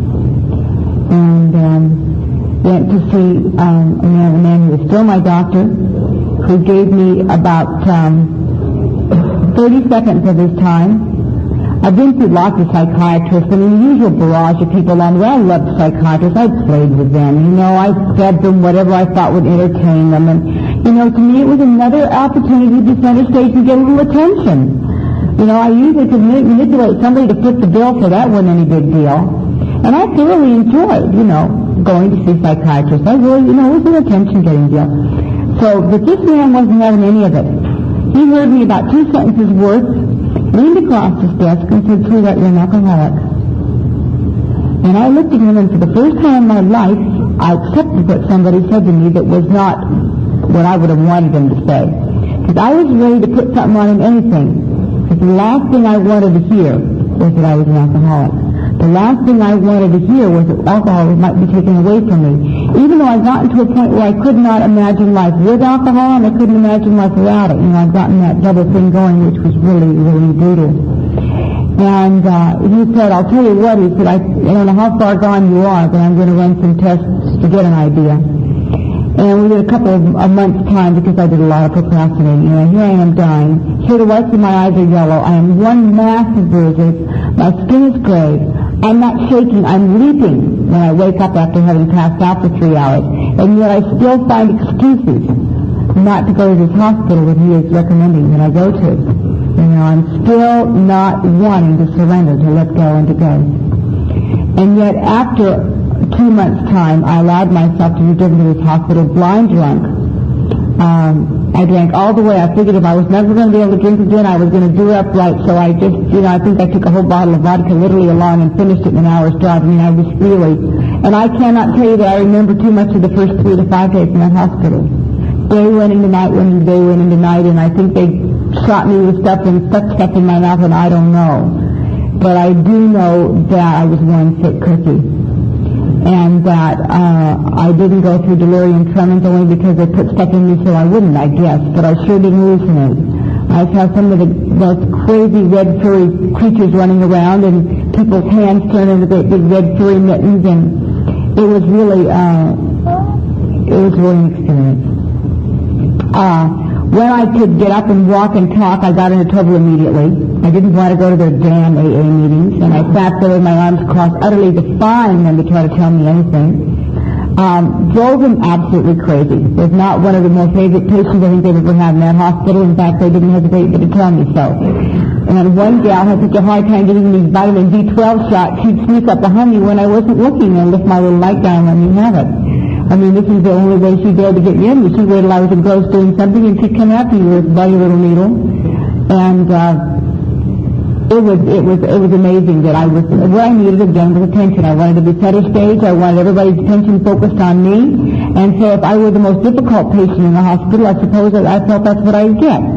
And um, went to see um, a, man, a man who was still my doctor, who gave me about um, thirty seconds of his time. I've been through lots of psychiatrists, and the usual barrage of people along the way. I loved psychiatrists. I played with them. You know, I fed them whatever I thought would entertain them. And, you know, to me it was another opportunity to center stage and get a little attention. You know, I usually could manipulate somebody to foot the bill, so that wasn't any big deal. And I thoroughly enjoyed, you know, going to see psychiatrists. I really, you know, it was an attention-getting deal. So, but this man wasn't having any of it. He heard me about two sentences worth, leaned across his desk and said, sweetheart, you're an alcoholic. And I looked at him, and for the first time in my life, I accepted what somebody said to me that was not what I would have wanted him to say. Because I was ready to put something on him, anything. Because the last thing I wanted to hear was that I was an alcoholic. The last thing I wanted to hear was that alcohol might be taken away from me. Even though I'd gotten to a point where I could not imagine life with alcohol and I couldn't imagine life without it. You know, I'd gotten that double thing going, which was really, really brutal. And uh, he said, I'll tell you what, he said, I, I don't know how far gone you are, but I'm going to run some tests to get an idea. And within a couple of a months' time, because I did a lot of procrastinating, and here I am dying. Here the whites of my eyes are yellow. I am one mass of bruises. My skin is gray. I'm not shaking. I'm leaping when I wake up after having passed out for three hours. And yet I still find excuses not to go to this hospital that he is recommending that I go to. You know, I'm still not wanting to surrender, to let go and to go. And yet after two months' time, I allowed myself to be driven to this hospital blind drunk. Um, I drank all the way. I figured if I was never going to be able to drink again, I was going to do it upright. So I just, you know, I think I took a whole bottle of vodka literally along and finished it in an hour's drive. I mean, I was really, and I cannot tell you that I remember too much of the first three to five days in that hospital. Day went into night, went into day, went into night, and I think they shot me with stuff and stuck stuff in my mouth, and I don't know. But I do know that I was one sick cookie. And that uh, I didn't go through delirium tremens only because they put stuff in me so I wouldn't, I guess. But I sure didn't hallucinate. I saw some of the most crazy red furry creatures running around and people's hands turned into great big red furry mittens, and it was really, uh, it was really an experience. Uh, when I could get up and walk and talk, I got into trouble immediately. I didn't want to go to their damn A A meetings, and I sat there with my arms crossed, utterly defying them to try to tell me anything. Um, drove them absolutely crazy. Was not one of the more favorite patients I think they've ever had in that hospital. In fact, they didn't hesitate to tell me so. And one gal had such a hard time getting these vitamin B twelve shots, she'd sneak up behind me when I wasn't looking and lift my little light down and let me have it. I mean, this is the only way she dared to get near me. She waited till I was engrossed doing something, and she'd come after you with a bloody little needle. And uh, it was it was it was amazing that I was what I needed again was attention. I wanted to be center stage. I wanted everybody's attention focused on me. And so, if I were the most difficult patient in the hospital, I suppose that I felt that's what I would get.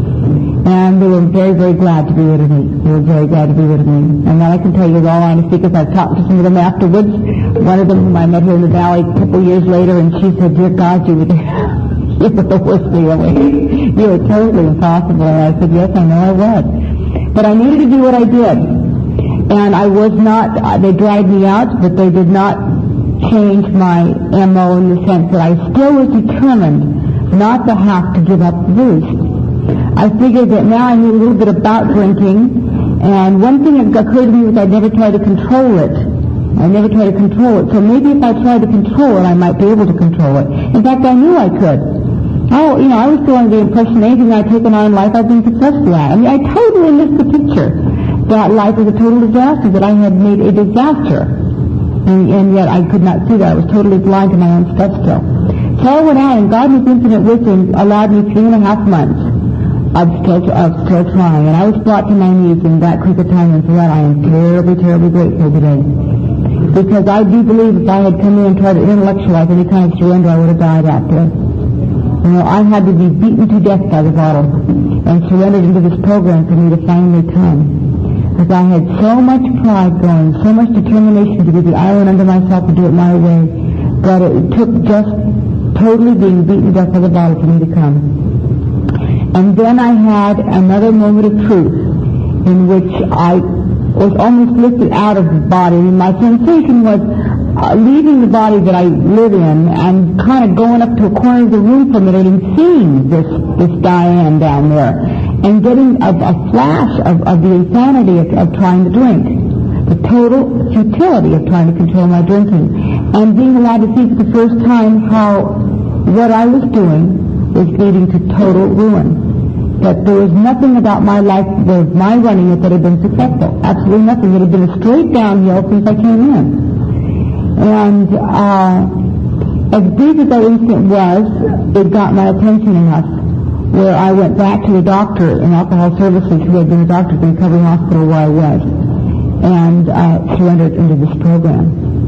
And they were very, very glad to be rid of me. They were very glad to be rid of me. And that I can tell you with all honesty, because I've talked to some of them afterwards. One of them whom I met here in the valley a couple of years later, and she said, "Dear God, you were the, you were the worst feeling. You were totally impossible." And I said, "Yes, I know I was." But I needed to do what I did. And I was not, uh, they dried me out, but they did not change my M O in the sense that I still was determined not to have to give up the booze. I figured that now I knew a little bit about drinking, and one thing that occurred to me was I'd never tried to control it. I never tried to control it. So maybe if I tried to control it, I might be able to control it. In fact, I knew I could. Oh, you know, I was still under the impression anything I'd taken on in life I'd been successful at. I mean, I totally missed the picture that life was a total disaster, that I had made a disaster. And, and yet I could not see that. I was totally blind to my own stuff still. So I went out, and God, in His infinite wisdom, allowed me three and a half months of still, of still trying. And I was brought to my knees in that quick a time, and for that I am terribly, terribly grateful today. Because I do believe if I had come in and tried to intellectualize any kind of surrender, I would have died out there. You know, I had to be beaten to death by the bottle and surrendered into this program for me to finally come. Because I had so much pride going, so much determination to be the iron under myself and do it my way, that it took just totally being beaten to death by the bottle for me to come. And then I had another moment of truth in which I was almost lifted out of the body. And my sensation was uh, leaving the body that I live in and kind of going up to a corner of the room from it and seeing this, this Diane down there and getting a, a flash of, of the insanity of, of trying to drink, the total futility of trying to control my drinking, and being allowed to see for the first time how what I was doing was leading to total ruin. That there was nothing about my life, or my running it, that had been successful. Absolutely nothing. It had been a straight downhill since I came in. And uh, as brief as that instant was, it got my attention enough where I went back to a doctor in Alcohol Services who had been a doctor at the recovery hospital where I was, and uh, surrendered into this program.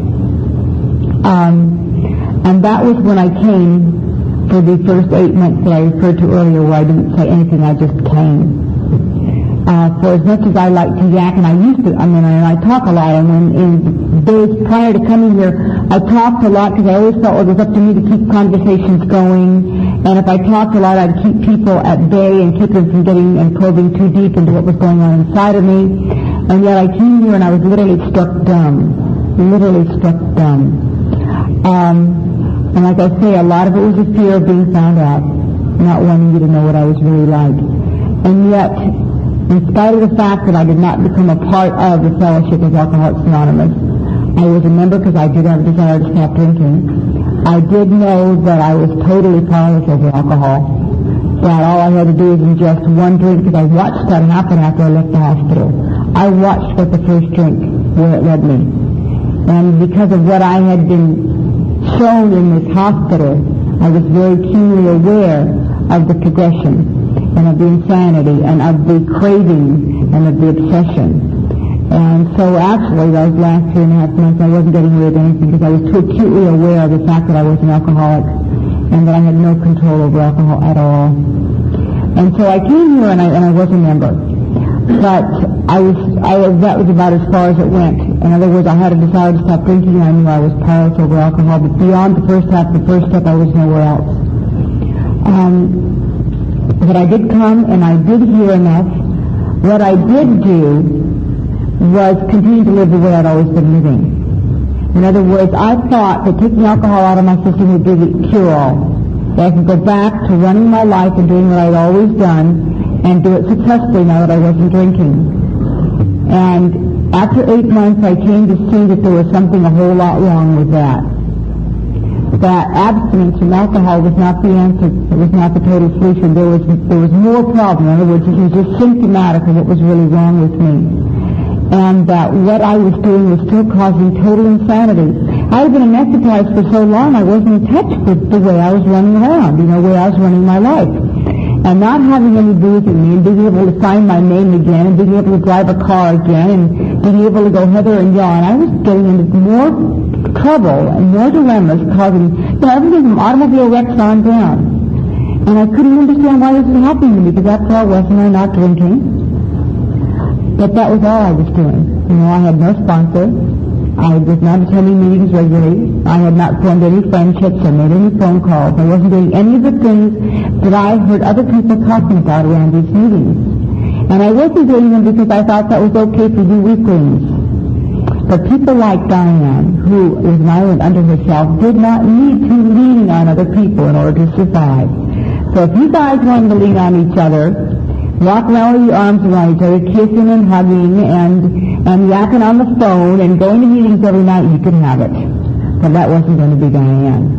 Um, and that was when I came for the first eight months that I referred to earlier, where I didn't say anything, I just came. Uh, for as much as I like to yak, and I used to, I mean, and I talk a lot, and when in days prior to coming here, I talked a lot because I always felt it was up to me to keep conversations going, and if I talked a lot, I'd keep people at bay and keep them from getting and probing too deep into what was going on inside of me. And yet I came here and I was literally struck dumb, literally struck dumb. Um, And like I say, a lot of it was a fear of being found out, not wanting you to know what I was really like. And yet, in spite of the fact that I did not become a part of the Fellowship of Alcoholics Anonymous, I was a member because I did have a desire to stop drinking. I did know that I was totally powerless over alcohol. That all I had to do was ingest one drink, because I watched that happen after I left the hospital. I watched what the first drink, where it led me. And because of what I had been shown in this hospital, I was very keenly aware of the progression and of the insanity and of the craving and of the obsession. And so actually those last three and a half months I wasn't getting rid of anything because I was too acutely aware of the fact that I was an alcoholic and that I had no control over alcohol at all. And so I came here and I, and I was a member. But I was, I, that was about as far as it went. In other words, I had a desire to stop drinking and I knew I was powerless over alcohol, but beyond the first half, the first step, I was nowhere else. Um, but I did come and I did hear enough. What I did do was continue to live the way I'd always been living. In other words, I thought that taking alcohol out of my system would be the cure-all. That I could go back to running my life and doing what I'd always done and do it successfully now that I wasn't drinking. And after eight months, I came to see that there was something a whole lot wrong with that. That abstinence from alcohol was not the answer. It was not the total solution. There was, there was more problem. In other words, it was just symptomatic of what was really wrong with me. And that what I was doing was still causing total insanity. I had been anesthetized for so long I wasn't in touch with the way I was running around, you know, the way I was running my life. And not having any booze in me and being able to find my name again and being able to drive a car again and being able to go hither and yon, I was getting into more trouble and more dilemmas causing, you know, everything from automobile wrecks on down. And I couldn't understand why this was happening to me because after all, wasn't I not drinking? But that was all I was doing. You know, I had no sponsor. I was not attending meetings regularly. I had not formed any friendships or made any phone calls. I wasn't doing any of the things that I heard other people talking about around these meetings. And I wasn't doing them because I thought that was okay to do weaklings. But people like Diane, who was an island unto herself, did not need to lean on other people in order to survive. So if you guys wanted to lean on each other, walk around with your arms around each other, kissing and hugging and, and yakking on the phone and going to meetings every night, you could have it. But that wasn't going to be Diane.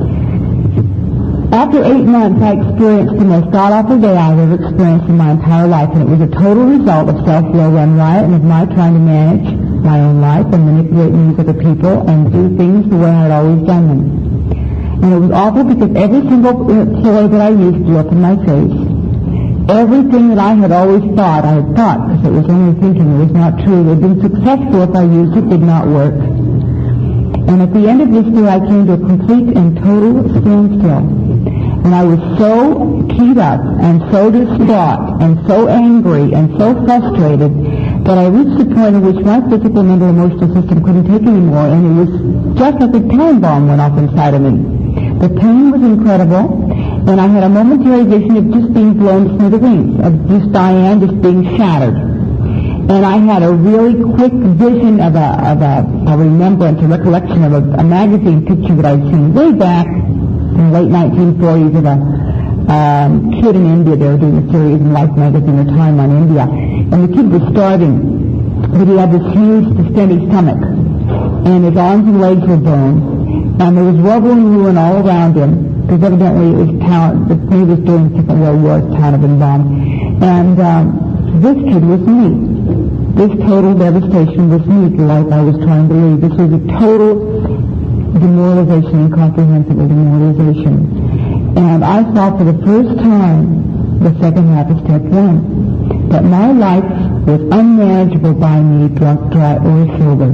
After eight months, I experienced the most god-awful day I've ever experienced in my entire life, and it was a total result of self-will run riot and of my trying to manage my own life and manipulate me with other people and do things the way I'd always done them. And it was awful because every single ploy that I used blew up in my face. Everything that I had always thought, I had thought, because it was only thinking, it was not true. It had been successful if I used it, did not work. And at the end of this day, I came to a complete and total standstill. And I was so keyed up and so distraught and so angry and so frustrated that I reached the point in which my physical, mental, emotional system couldn't take anymore, and it was just like a time bomb went off inside of me. The pain was incredible, and I had a momentary vision of just being blown to smithereens, of just Diane just being shattered. And I had a really quick vision of a, of a, a remembrance, a recollection of a, a magazine picture that I'd seen way back in the late nineteen forties of a um, kid in India. They were doing a series in Life magazine or Time on India. And the kid was starving, but he had this huge distended stomach, and his arms and legs were burned, and there was rubble and ruin all around him, because evidently it was town, he was during the Second World War, town had been bombed. And um, this kid was me. This total devastation was me, the life I was trying to lead. This was a total demoralization, incomprehensible demoralization. And I saw for the first time the second half of step one, that my life was unmanageable by me, drunk, dry, or sober.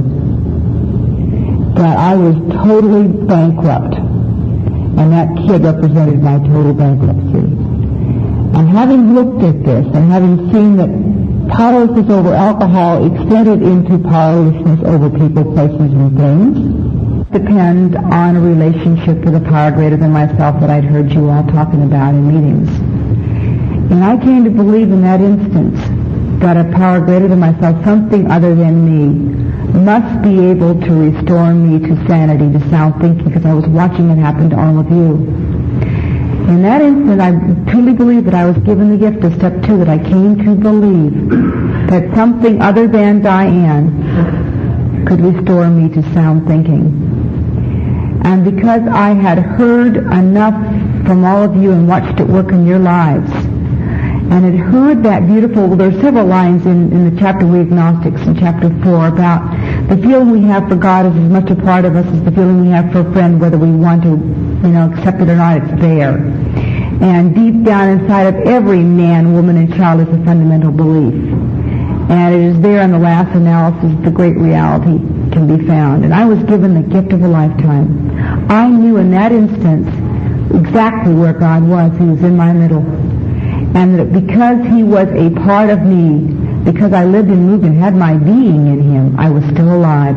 That I was totally bankrupt. And that kid represented my total bankruptcy. And having looked at this and having seen that powerlessness over alcohol extended into powerlessness over people, places, and things, depend on a relationship with a power greater than myself that I'd heard you all talking about in meetings. And I came to believe in that instance that a power greater than myself, something other than me, must be able to restore me to sanity, to sound thinking, because I was watching it happen to all of you. In that instant, I truly believe that I was given the gift of step two, that I came to believe that something other than Diane could restore me to sound thinking. And because I had heard enough from all of you and watched it work in your lives, and had heard that beautiful, well, there are several lines in, in the chapter We Agnostics, in chapter four, about the feeling we have for God is as much a part of us as the feeling we have for a friend, whether we want to, you know, accept it or not, it's there. And deep down inside of every man, woman, and child is a fundamental belief. And it is there in the last analysis the great reality can be found. And I was given the gift of a lifetime. I knew in that instance exactly where God was. He was in my middle. And that because He was a part of me, because I lived and moved and had my being in Him, I was still alive.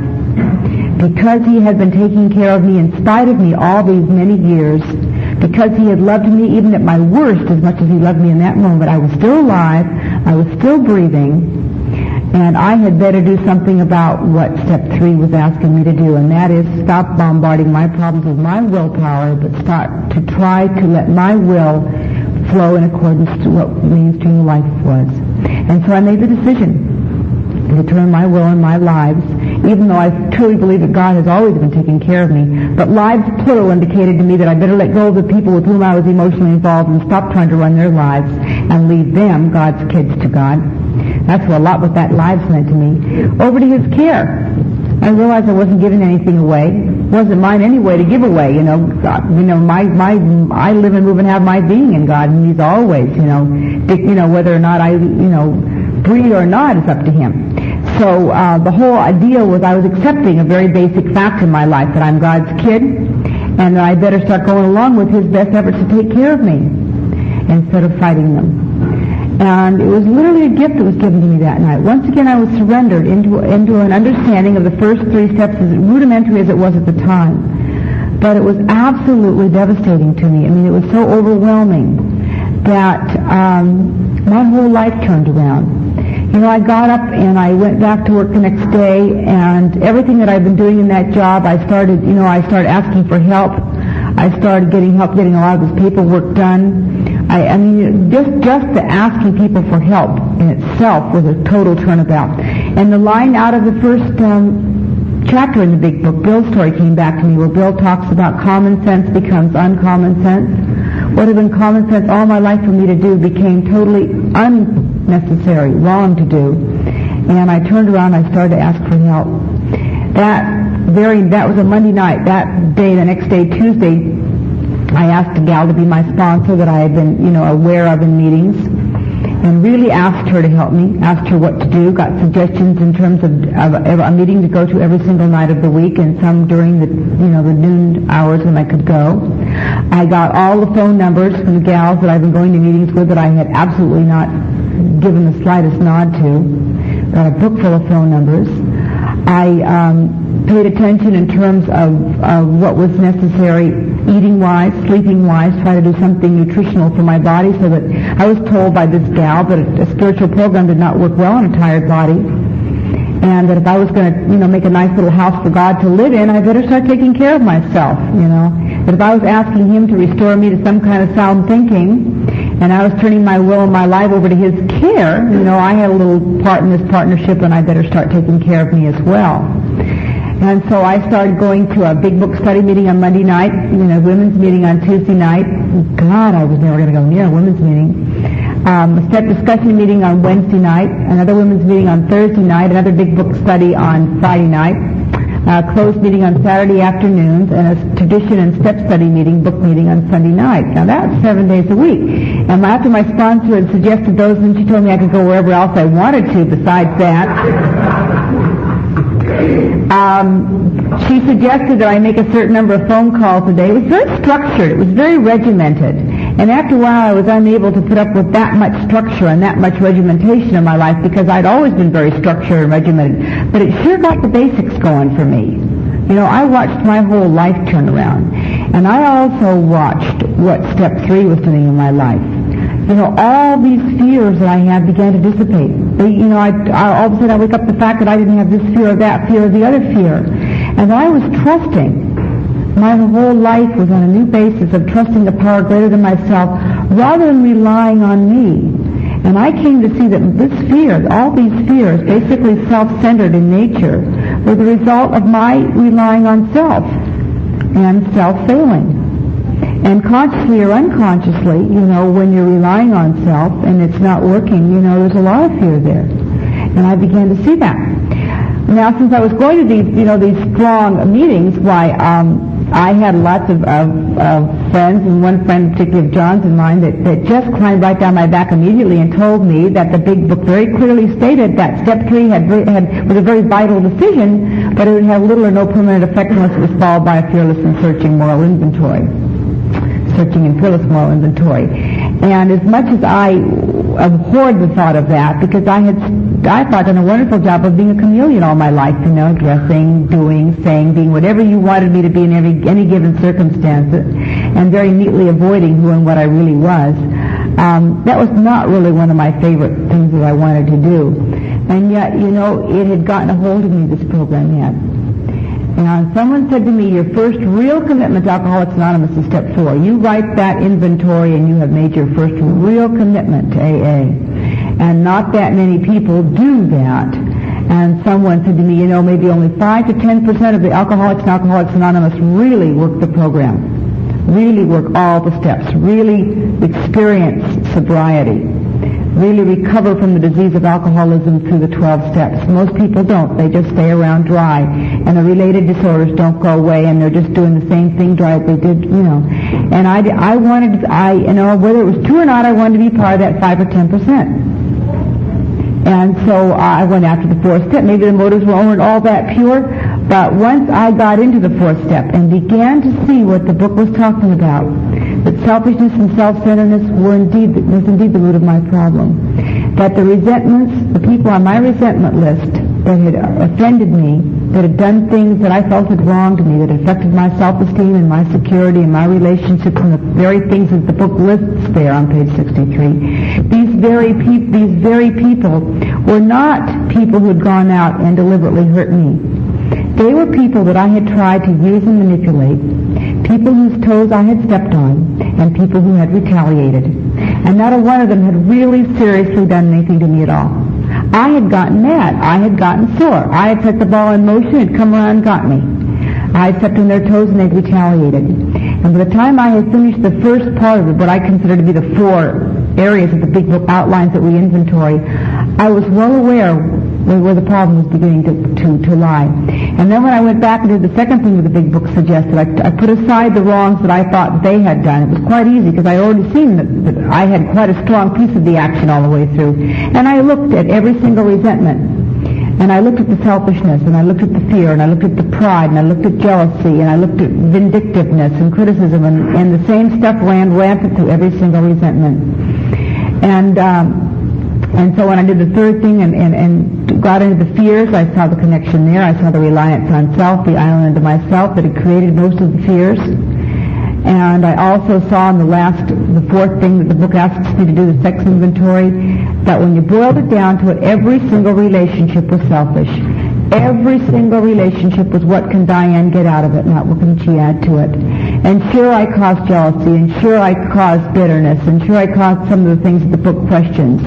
Because He had been taking care of me in spite of me all these many years, because He had loved me even at my worst as much as He loved me in that moment, I was still alive, I was still breathing, and I had better do something about what step three was asking me to do, and that is stop bombarding my problems with my willpower, but start to try to let my will flow in accordance to what mainstream life was. And so I made the decision to turn my will and my lives, even though I truly believe that God has always been taking care of me. But lives, plural, indicated to me that I better let go of the people with whom I was emotionally involved and stop trying to run their lives and leave them, God's kids, to God. That's a lot what that lives meant to me. Over to His care. I realized I wasn't giving anything away. It wasn't mine anyway to give away, you know. God, you know, my, my, I live and move and have my being in God, and He's always, you know, you know, whether or not I, you know, breathe or not is up to Him. So uh, the whole idea was I was accepting a very basic fact in my life, that I'm God's kid, and that I better start going along with His best efforts to take care of me instead of fighting them. And it was literally a gift that was given to me that night. Once again, I was surrendered into into an understanding of the first three steps, as rudimentary as it was at the time. But it was absolutely devastating to me. I mean, it was so overwhelming that um, my whole life turned around. You know, I got up and I went back to work the next day, and everything that I've been doing in that job, I started, you know, I started asking for help. I started getting help getting a lot of this paperwork done. I, I mean, just just the asking people for help in itself was a total turnabout. And the line out of the first um, chapter in the big book, Bill's story, came back to me, where Bill talks about common sense becomes uncommon sense. What had been common sense all my life for me to do became totally unnecessary, wrong to do. And I turned around and I started to ask for help. That very, that was a Monday night. That day, the next day, Tuesday, I asked a gal to be my sponsor that I had been, you know, aware of in meetings, and really asked her to help me, asked her what to do, got suggestions in terms of, of a meeting to go to every single night of the week, and some during the, you know, the noon hours when I could go. I got all the phone numbers from the gals that I've been going to meetings with that I had absolutely not given the slightest nod to. Got a book full of phone numbers. I um, paid attention in terms of, of what was necessary, eating-wise, sleeping-wise, try to do something nutritional for my body, so that I was told by this gal that a, a spiritual program did not work well on a tired body, and that if I was going to, you know, make a nice little house for God to live in, I better start taking care of myself, you know. That if I was asking Him to restore me to some kind of sound thinking, and I was turning my will and my life over to His care, you know, I had a little part in this partnership, and I better start taking care of me as well. And so I started going to a big book study meeting on Monday night, you know, women's meeting on Tuesday night. God, I was never going to go near a women's meeting. Um, a step discussion meeting on Wednesday night, another women's meeting on Thursday night, another big book study on Friday night, a closed meeting on Saturday afternoons, and a tradition and step study meeting, book meeting on Sunday night. Now that's seven days a week. And after my sponsor had suggested those, and she told me I could go wherever else I wanted to besides that, Um, she suggested that I make a certain number of phone calls a day. It was very structured. It was very regimented. And after a while, I was unable to put up with that much structure and that much regimentation in my life, because I'd always been very structured and regimented. But it sure got the basics going for me. You know, I watched my whole life turn around. And I also watched what step three was doing in my life. You know, all these fears that I had began to dissipate. You know, I, I, all of a sudden I wake up the fact that I didn't have this fear or that fear or the other fear. And I was trusting. My whole life was on a new basis of trusting a power greater than myself rather than relying on me. And I came to see that this fear, all these fears, basically self-centered in nature, were the result of my relying on self and self-failing. And consciously or unconsciously, you know, when you're relying on self and it's not working, you know, there's a lot of fear there. And I began to see that. Now, since I was going to these, you know, these strong meetings, why, um, I had lots of, of, of friends, and one friend particularly of John's in mind, that, that just climbed right down my back immediately and told me that the big book very clearly stated that step three had, had was a very vital decision, but it would have little or no permanent effect unless it was followed by a fearless and searching moral inventory. Searching and fearless moral inventory. And as much as I abhorred the thought of that, because I had, I thought, done a wonderful job of being a chameleon all my life, you know, dressing, doing, saying, being whatever you wanted me to be in every, any given circumstance, and very neatly avoiding who and what I really was. Um, that was not really one of my favorite things that I wanted to do. And yet, you know, it had gotten a hold of me, this program had. And someone said to me, your first real commitment to Alcoholics Anonymous is step four. You write that inventory and you have made your first real commitment to A A. And not that many people do that. And someone said to me, you know, maybe only five to ten percent of the Alcoholics and Alcoholics Anonymous really work the program, really work all the steps, really experience sobriety, really recover from the disease of alcoholism through the twelve steps. Most people don't. They just stay around dry. And the related disorders don't go away, and they're just doing the same thing dry they did, you know. And I, I wanted, I, you know, whether it was true or not, I wanted to be part of that five or ten percent. And so uh, I went after the fourth step. Maybe the motives weren't all that pure, but once I got into the fourth step and began to see what the book was talking about, that selfishness and self-centeredness were indeed, was indeed the root of my problem. That the resentments, the people on my resentment list that had offended me, that had done things that I felt had wronged me, that affected my self-esteem and my security and my relationships, and the very things that the book lists there on page sixty-three. These very, pe- these very people were not people who had gone out and deliberately hurt me. They were people that I had tried to use and manipulate, people whose toes I had stepped on, and people who had retaliated. And not a one of them had really seriously done anything to me at all. I had gotten mad. I had gotten sore. I had set the ball in motion. It had come around and got me. I had stepped on their toes and they'd retaliated. And by the time I had finished the first part of it, what I consider to be the four areas of the big book outlines that we inventory, I was well aware where, where the problem was beginning to, to, to lie. And then when I went back and did the second thing that the big book suggested, I, I put aside the wrongs that I thought they had done. It was quite easy because I had already seen that, that I had quite a strong piece of the action all the way through. And I looked at every single resentment. And I looked at the selfishness, and I looked at the fear, and I looked at the pride, and I looked at jealousy, and I looked at vindictiveness and criticism, and, and the same stuff ran rampant through every single resentment. And um, and so when I did the third thing and, and, and got into the fears, I saw the connection there. I saw the reliance on self, the island of myself that had created most of the fears. And I also saw in the last, the fourth thing that the book asks me to do, the sex inventory, that when you boiled it down to it, every single relationship was selfish. Every single relationship was what can Diane get out of it, not what can she add to it. And sure, I caused jealousy, and sure, I caused bitterness, and sure, I caused some of the things that the book questions.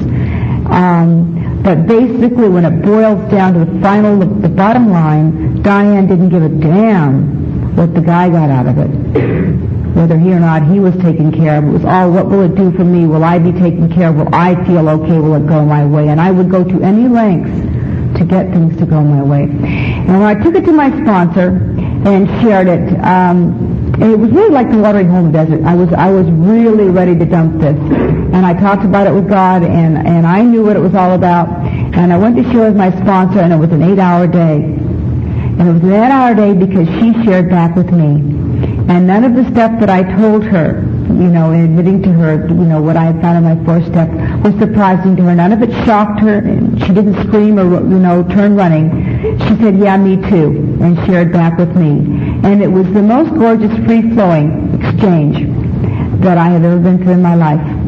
Um, but basically, when it boils down to the final, the bottom line, Diane didn't give a damn what the guy got out of it. Whether he or not he was taken care of. It was all, what will it do for me? Will I be taken care of? Will I feel okay? Will it go my way? And I would go to any lengths to get things to go my way. And when I took it to my sponsor and shared it, um, it was really like the watering hole in the desert. I was I was really ready to dump this. And I talked about it with God, and, and I knew what it was all about. And I went to share with my sponsor, and it was an eight-hour day. And it was an eight-hour day because she shared back with me. And none of the stuff that I told her, you know, in admitting to her, you know, what I had found in my fourth step was surprising to her. None of it shocked her. She didn't scream or, you know, turn running. She said, yeah, me too, and shared back with me. And it was the most gorgeous, free-flowing exchange that I have ever been through in my life.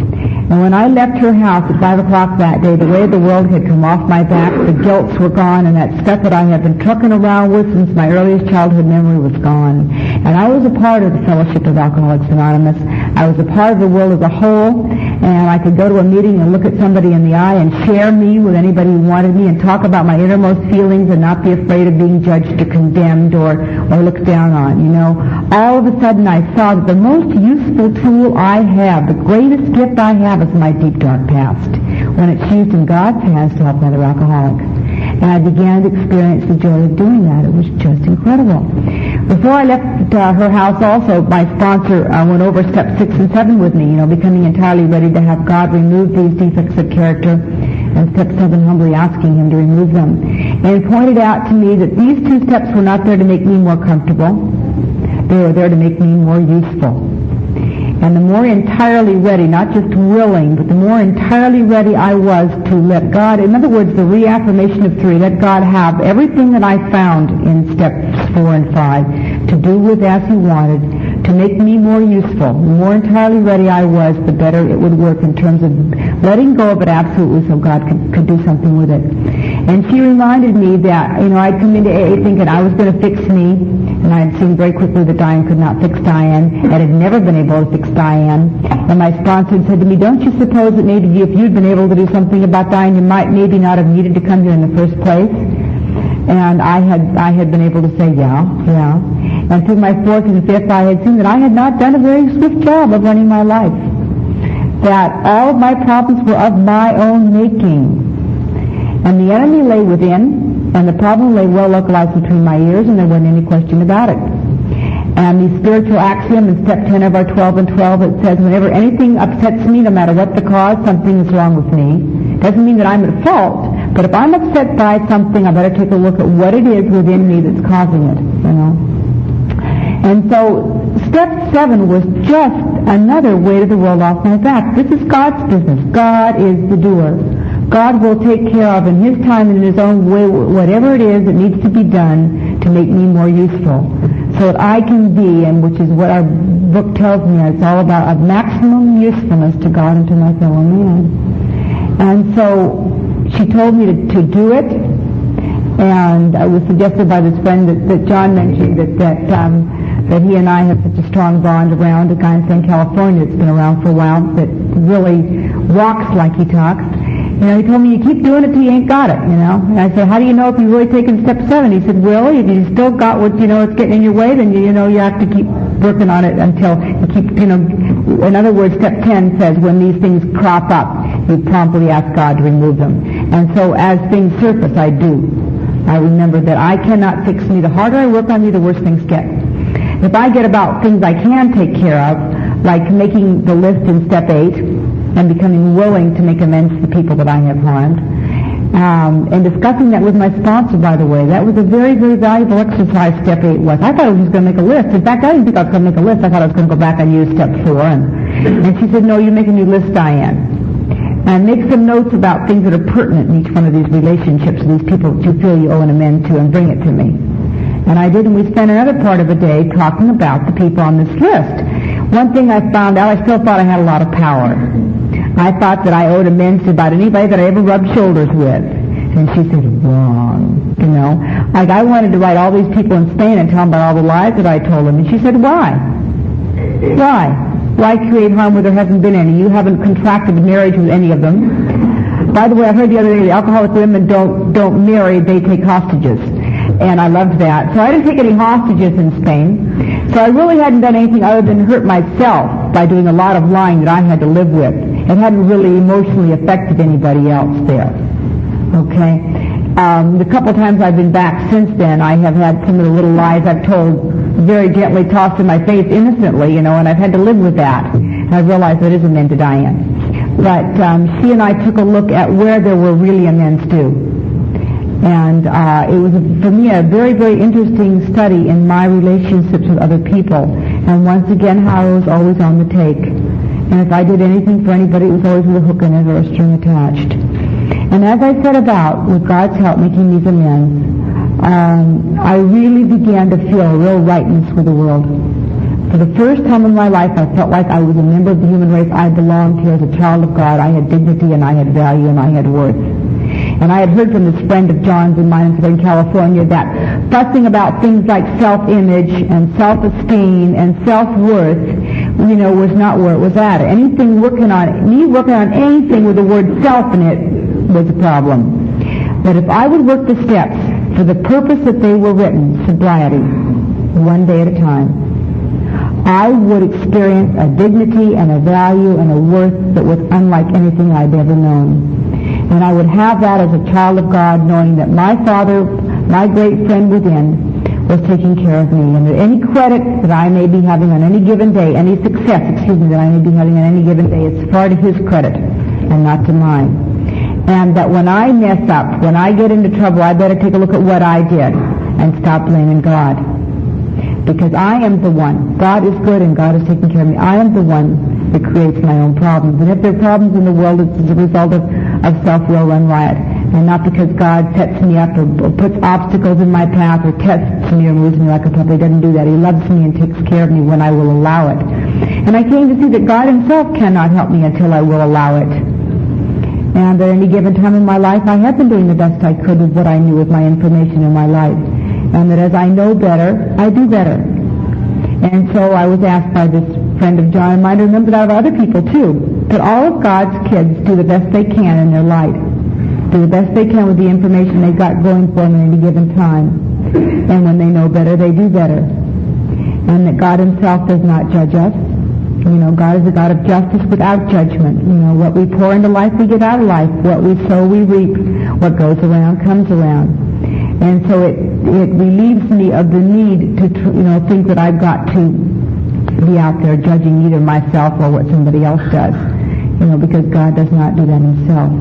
And when I left her house at five o'clock that day, the weight of the world had come off my back, the guilts were gone, and that stuff that I had been trucking around with since my earliest childhood memory was gone. And I was a part of the Fellowship of Alcoholics Anonymous. I was a part of the world as a whole, and I could go to a meeting and look at somebody in the eye and share me with anybody who wanted me and talk about my innermost feelings and not be afraid of being judged or condemned or, or looked down on, you know. All of a sudden I saw that the most useful tool I have, the greatest gift I have, is my deep dark past, when it's used in God's hands to help another alcoholic. And I began to experience the joy of doing that. It was just incredible. Before I left uh, her house also, my sponsor uh, went over step six and seven with me, you know, becoming entirely ready to have God remove these defects of character, and step seven, humbly asking Him to remove them. And pointed out to me that these two steps were not there to make me more comfortable. They were there to make me more useful. And the more entirely ready, not just willing, but the more entirely ready I was to let God, in other words, the reaffirmation of three, let God have everything that I found in steps four and five to do with as He wanted, to make me more useful. The more entirely ready I was, the better it would work in terms of letting go of it absolutely so God could, could do something with it. And she reminded me that, you know, I'd come into A A thinking I was going to fix me, and I had seen very quickly that Diane could not fix Diane, and had never been able to fix Diane. And my sponsor had said to me, don't you suppose that maybe if you'd been able to do something about Diane, you might maybe not have needed to come here in the first place? And I had I had been able to say, yeah, yeah. And through my fourth and fifth, I had seen that I had not done a very swift job of running my life. That all of my problems were of my own making. And the enemy lay within, and the problem lay well localized between my ears, and there wasn't any question about it. And the spiritual axiom in step ten of our twelve and twelve, it says, whenever anything upsets me, no matter what the cause, something is wrong with me. Doesn't mean that I'm at fault, but if I'm upset by something, I better take a look at what it is within me that's causing it, you know. And so step seven was just another weight of the world off my back. This is God's business. God is the doer. God will take care of in His time and in His own way whatever it is that needs to be done to make me more useful, so that I can be, and which is what our book tells me, it's all about a maximum usefulness to God and to my fellow man. And so she told me to, to do it, and it was suggested by this friend that, that John mentioned that that, um, that he and I have such a strong bond around, a guy in Southern California that's been around for a while, that really walks like he talks. You know, he told me, you keep doing it till you ain't got it, you know. And I said, how do you know if you've really taken step seven? He said, well, if you still got what, you know, it's getting in your way, then, you, you know, you have to keep working on it until you keep, you know, in other words, step ten says when these things crop up, you promptly ask God to remove them. And so as things surface, I do. I remember that I cannot fix me. The harder I work on me, the worse things get. If I get about things I can take care of, like making the list in step eight, and becoming willing to make amends to the people that I have harmed, um, and discussing that with my sponsor, by the way, that was a very, very valuable exercise. Step eight was. I thought I was just going to make a list. In fact, I didn't think I was going to make a list. I thought I was going to go back and use step four. And, and she said, no, you make a new list, Diane, and make some notes about things that are pertinent in each one of these relationships, these people that you feel you owe an amend to, and bring it to me. And I did, and we spent another part of a day talking about the people on this list. One thing I found out, I still thought I had a lot of power. I thought that I owed amends to about anybody that I ever rubbed shoulders with. And she said, wrong, you know. Like, I wanted to write all these people in Spain and tell them about all the lies that I told them. And she said, why? Why? Why create harm where there hasn't been any? You haven't contracted marriage with any of them. By the way, I heard the other day the alcoholic women don't, don't marry, they take hostages. And I loved that. So I didn't take any hostages in Spain. So I really hadn't done anything other than hurt myself by doing a lot of lying that I had to live with. It hadn't really emotionally affected anybody else there. Okay? Um, the couple times I've been back since then, I have had some of the little lies I've told very gently tossed in my face innocently, you know, and I've had to live with that. And I realized that is amends to Diane. But um, she and I took a look at where there were really amends due. And uh, it was, for me, a very, very interesting study in my relationships with other people. And once again, how I was always on the take. And if I did anything for anybody, it was always with a hook in it or a string attached. And as I set about, with God's help, making these amends, um, I really began to feel a real rightness with the world. For the first time in my life, I felt like I was a member of the human race. I belonged here as a child of God. I had dignity and I had value and I had worth. And I had heard from this friend of John's in mine in California that fussing about things like self-image and self-esteem and self-worth, you know, was not where it was at. Anything working on, me working on anything with the word self in it was a problem. But if I would work the steps for the purpose that they were written, sobriety, one day at a time, I would experience a dignity and a value and a worth that was unlike anything I'd ever known. And I would have that as a child of God, knowing that my Father, my great friend within, was taking care of me. And that any credit that I may be having on any given day, any success, excuse me, that I may be having on any given day, it's far to His credit and not to mine. And that when I mess up, when I get into trouble, I better take a look at what I did and stop blaming God. Because I am the one. God is good and God is taking care of me. I am the one that creates my own problems. And if there are problems in the world, it's as a result of, of self-will run riot. And not because God sets me up or, or puts obstacles in my path or tests me or moves me like a puppet. He doesn't do that. He loves me and takes care of me when I will allow it. And I came to see that God Himself cannot help me until I will allow it. And at any given time in my life, I have been doing the best I could with what I knew with my information in my life. And that as I know better, I do better. And so I was asked by this friend of John, and I remember that of other people too, that all of God's kids do the best they can in their life. Do the best they can with the information they've got going for them at any given time. And when they know better, they do better. And that God Himself does not judge us. You know, God is a God of justice without judgment. You know, what we pour into life, we get out of life. What we sow, we reap. What goes around, comes around. And so it it relieves me of the need to, you know, think that I've got to be out there judging either myself or what somebody else does. You know, because God does not do that Himself.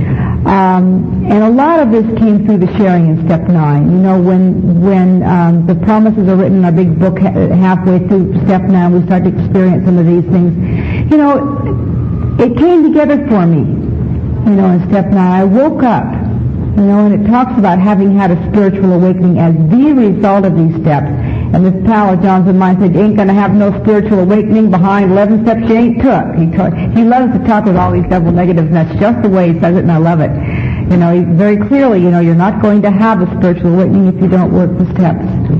Um, and a lot of this came through the sharing in Step nine. You know, when when um, the promises are written in our big book ha- halfway through Step nine, we start to experience some of these things. You know, it came together for me. You know, in Step nine, I woke up. You know, and it talks about having had a spiritual awakening as the result of these steps. And this pal of John's of mine said, you ain't going to have no spiritual awakening behind eleven steps you ain't took. He, talk, he loves to talk with all these double negatives, and that's just the way he says it, and I love it. You know, he, very clearly, you know, you're not going to have a spiritual awakening if you don't work the steps.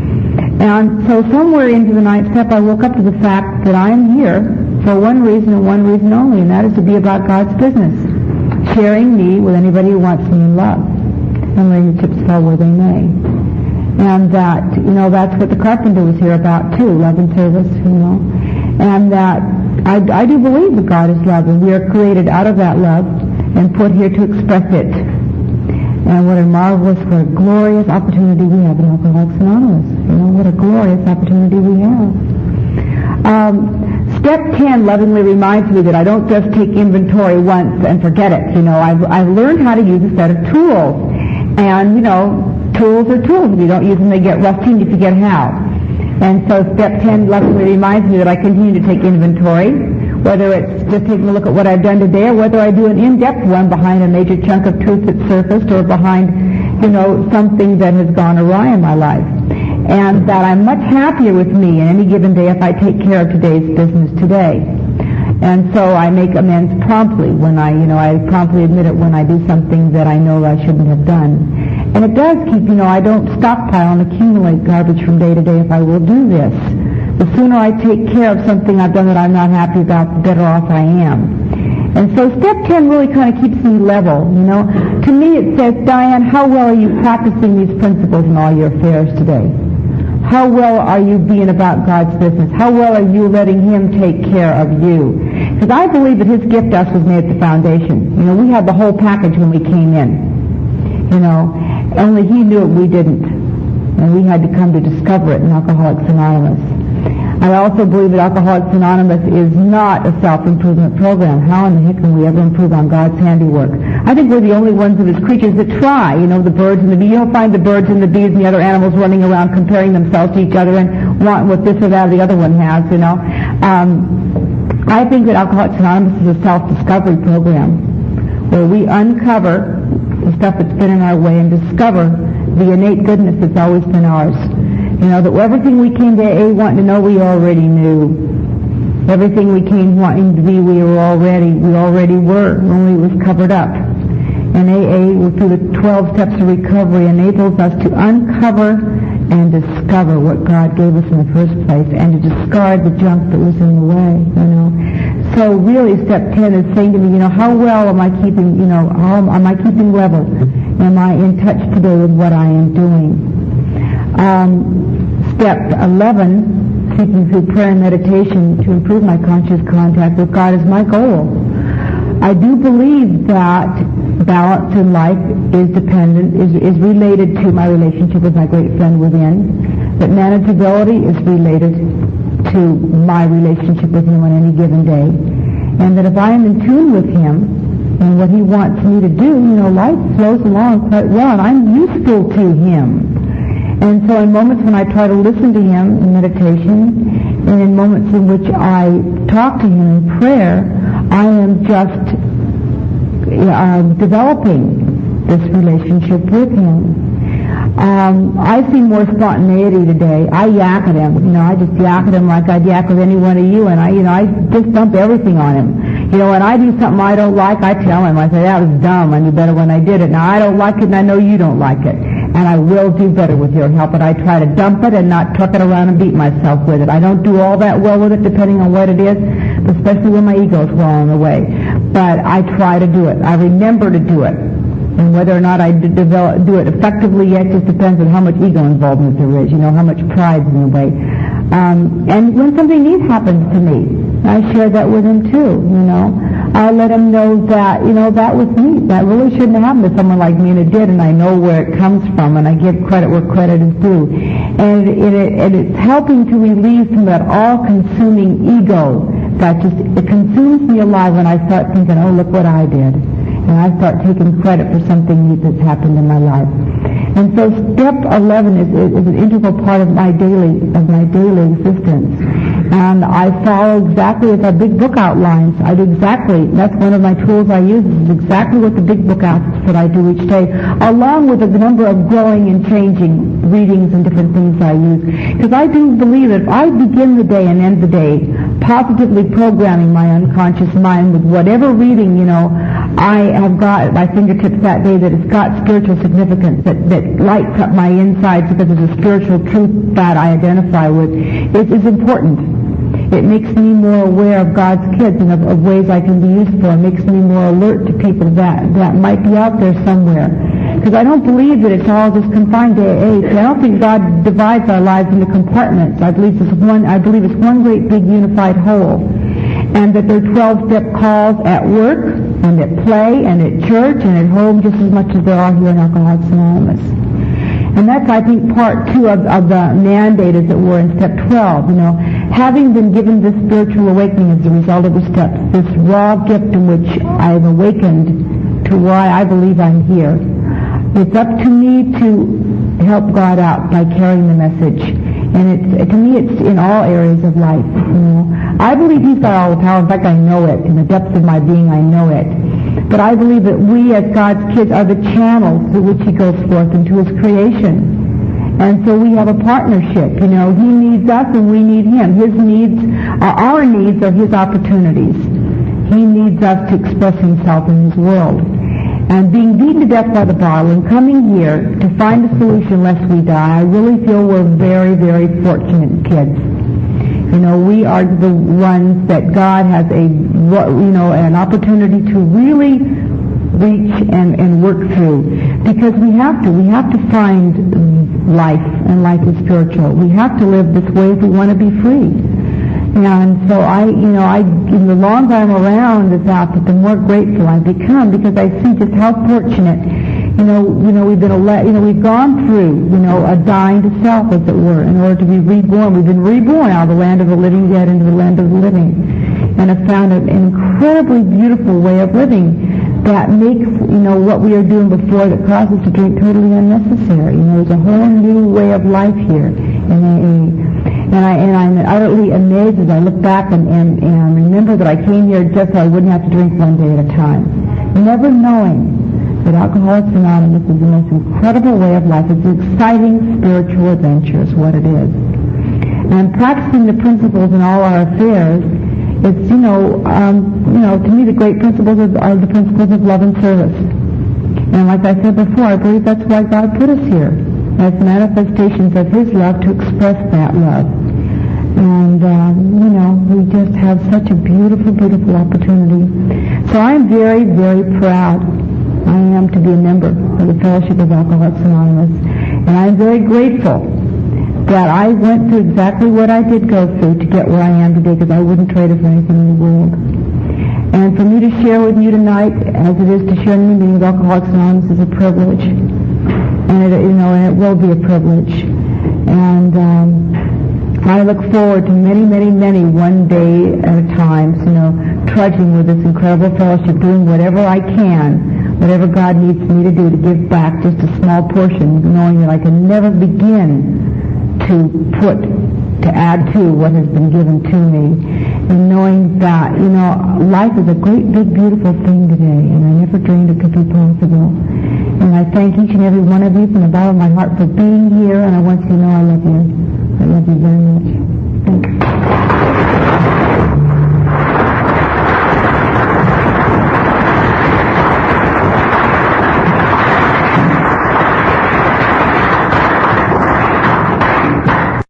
And so somewhere into the ninth step, I woke up to the fact that I am here for one reason and one reason only, and that is to be about God's business, sharing me with anybody who wants me in love. And letting the chips fall where they may. And that, you know, that's what the carpenter was here about too, love and service, you know. And that I, I do believe that God is love, and we are created out of that love and put here to express it. And what a marvelous, what a glorious opportunity we have in Alcoholics Anonymous. You know, what a glorious opportunity we have. Um, Step ten lovingly reminds me that I don't just take inventory once and forget it. You know, I've, I've learned how to use a set of tools. And, you know, tools are tools. If you don't use them, they get rusty and you forget how. And so Step ten lovingly reminds me that I continue to take inventory, whether it's just taking a look at what I've done today or whether I do an in-depth one behind a major chunk of truth that surfaced or behind, you know, something that has gone awry in my life. And that I'm much happier with me in any given day if I take care of today's business today. And so I make amends promptly when I, you know, I promptly admit it when I do something that I know I shouldn't have done. And it does keep, you know, I don't stockpile and accumulate garbage from day to day if I will do this. The sooner I take care of something I've done that I'm not happy about, the better off I am. And so Step ten really kind of keeps me level, you know. To me it says, Diane, how well are you practicing these principles in all your affairs today? How well are you being about God's business? How well are you letting Him take care of you? Because I believe that His gift to us was made at the foundation. You know, we had the whole package when we came in. You know, only He knew it, we didn't. And we had to come to discover it in Alcoholics Anonymous. I also believe that Alcoholics Anonymous is not a self-improvement program. How in the heck can we ever improve on God's handiwork? I think we're the only ones of His creatures that try. You know, the birds and the bees. You don't find the birds and the bees and the other animals running around comparing themselves to each other and wanting what this or that or the other one has, you know. Um, I think that Alcoholics Anonymous is a self-discovery program where we uncover the stuff that's been in our way and discover the innate goodness that's always been ours. You know, that everything we came to A A wanting to know, we already knew. Everything we came wanting to be, we were already, we already were, only it was covered up. And A A, through the twelve steps of recovery, enables us to uncover and discover what God gave us in the first place, and to discard the junk that was in the way, you know. So really, step ten is saying to me, you know, how well am I keeping, you know, how am I keeping level? Am I in touch today with what I am doing? Um, step eleven, seeking through prayer and meditation to improve my conscious contact with God, is my goal. I do believe that balance in life is dependent, is, is related to my relationship with my great friend within, that manageability is related to my relationship with him on any given day, and that if I am in tune with him and what he wants me to do, you know, life flows along quite well, and I'm useful to him. And so in moments when I try to listen to him in meditation, and in moments in which I talk to him in prayer, I am just uh, developing this relationship with him. Um, I see more spontaneity today. I yak at him. You know, I just yak at him like I'd yak with any one of you, and I, you know, I just dump everything on him. You know, when I do something I don't like, I tell him. I say, that was dumb. I knew better when I did it. Now, I don't like it, and I know you don't like it. And I will do better with your help, but I try to dump it and not truck it around and beat myself with it. I don't do all that well with it, depending on what it is, especially when my ego's well on the way. But I try to do it. I remember to do it. And whether or not I d- develop, do it effectively yet just depends on how much ego involvement there is, you know, how much pride's in the way. Um, and when something neat happens to me, I share that with him too, you know. I let him know that, you know, that was neat. That really shouldn't have happened to someone like me, and it did, and I know where it comes from, and I give credit where credit is due. And it, it, it, it's helping to relieve some of that all-consuming ego that just, it consumes me alive when I start thinking, oh, look what I did. And I start taking credit for something neat that's happened in my life. And so step eleven is, is an integral part of my daily of my daily existence. And I follow exactly as our big book outlines. I do exactly, that's one of my tools I use, is exactly what the big book asks that I do each day, along with a number of growing and changing readings and different things I use. Because I do believe that if I begin the day and end the day positively programming my unconscious mind with whatever reading, you know, I have got at my fingertips that day, that it's got spiritual significance, that, that lights up my insides because of the spiritual truth that I identify with, it is important. It makes me more aware of God's kids and of, of ways I can be useful. It makes me more alert to people that, that might be out there somewhere. Because I don't believe that it's all just confined to A A. I don't think God divides our lives into compartments. I believe it's one, I believe it's one great big unified whole. And that there are twelve-step calls at work, and at play, and at church, and at home, just as much as there are here in Alcoholics Anonymous. And that's, I think, part two of, of the mandate, as it were, in step twelve. You know, having been given this spiritual awakening as a result of the steps, this raw gift in which I have awakened to why I believe I'm here, it's up to me to help God out by carrying the message. And it's, to me, it's in all areas of life. You know, I believe He's got all the power. In fact, I know it. In the depths of my being, I know it. But I believe that we, as God's kids, are the channels through which He goes forth into His creation. And so we have a partnership. You know, He needs us and we need Him. His needs, are our needs are His opportunities. He needs us to express Himself in His world. And being beaten to death by the bottle and coming here to find a solution lest we die, I really feel we're very, very fortunate kids. You know, we are the ones that God has a, you know, an opportunity to really reach and, and work through. Because we have to. We have to find life, and life is spiritual. We have to live this way if we want to be free. And so I, you know, I, in the longer I'm around this outfit, the more grateful I become, because I see just how fortunate, you know, you know, we've been, ele- you know, we've gone through, you know, a dying to self, as it were, in order to be reborn. We've been reborn out of the land of the living dead into the land of the living, and have found an incredibly beautiful way of living that makes, you know, what we are doing before that causes to drink totally unnecessary. You know, there's a whole new way of life here in A A. And, I, and I'm utterly amazed as I look back and, and, and remember that I came here just so I wouldn't have to drink one day at a time. Never knowing that Alcoholics Anonymous is the most incredible way of life. It's an exciting spiritual adventure is what it is. And practicing the principles in all our affairs, it's, you know, um, you know, to me the great principles are, are the principles of love and service. And like I said before, I believe that's why God put us here, as manifestations of His love to express that love. And, um, you know, we just have such a beautiful, beautiful opportunity. So I'm very, very proud I am to be a member of the Fellowship of Alcoholics Anonymous. And I'm very grateful that I went through exactly what I did go through to get where I am today, because I wouldn't trade it for anything in the world. And for me to share with you tonight, as it is to share in the meeting of Alcoholics Anonymous, is a privilege. And it, you know, and it will be a privilege. And um, I look forward to many, many, many one day at a time, you know, trudging with this incredible fellowship, doing whatever I can, whatever God needs me to do to give back just a small portion, knowing that I can never begin to put, to add to what has been given to me, and knowing that, you know, life is a great, big, beautiful thing today, and I never dreamed it could be possible. And I thank each and every one of you from the bottom of my heart for being here, and I want you to know I love you. I love you very much. Thanks.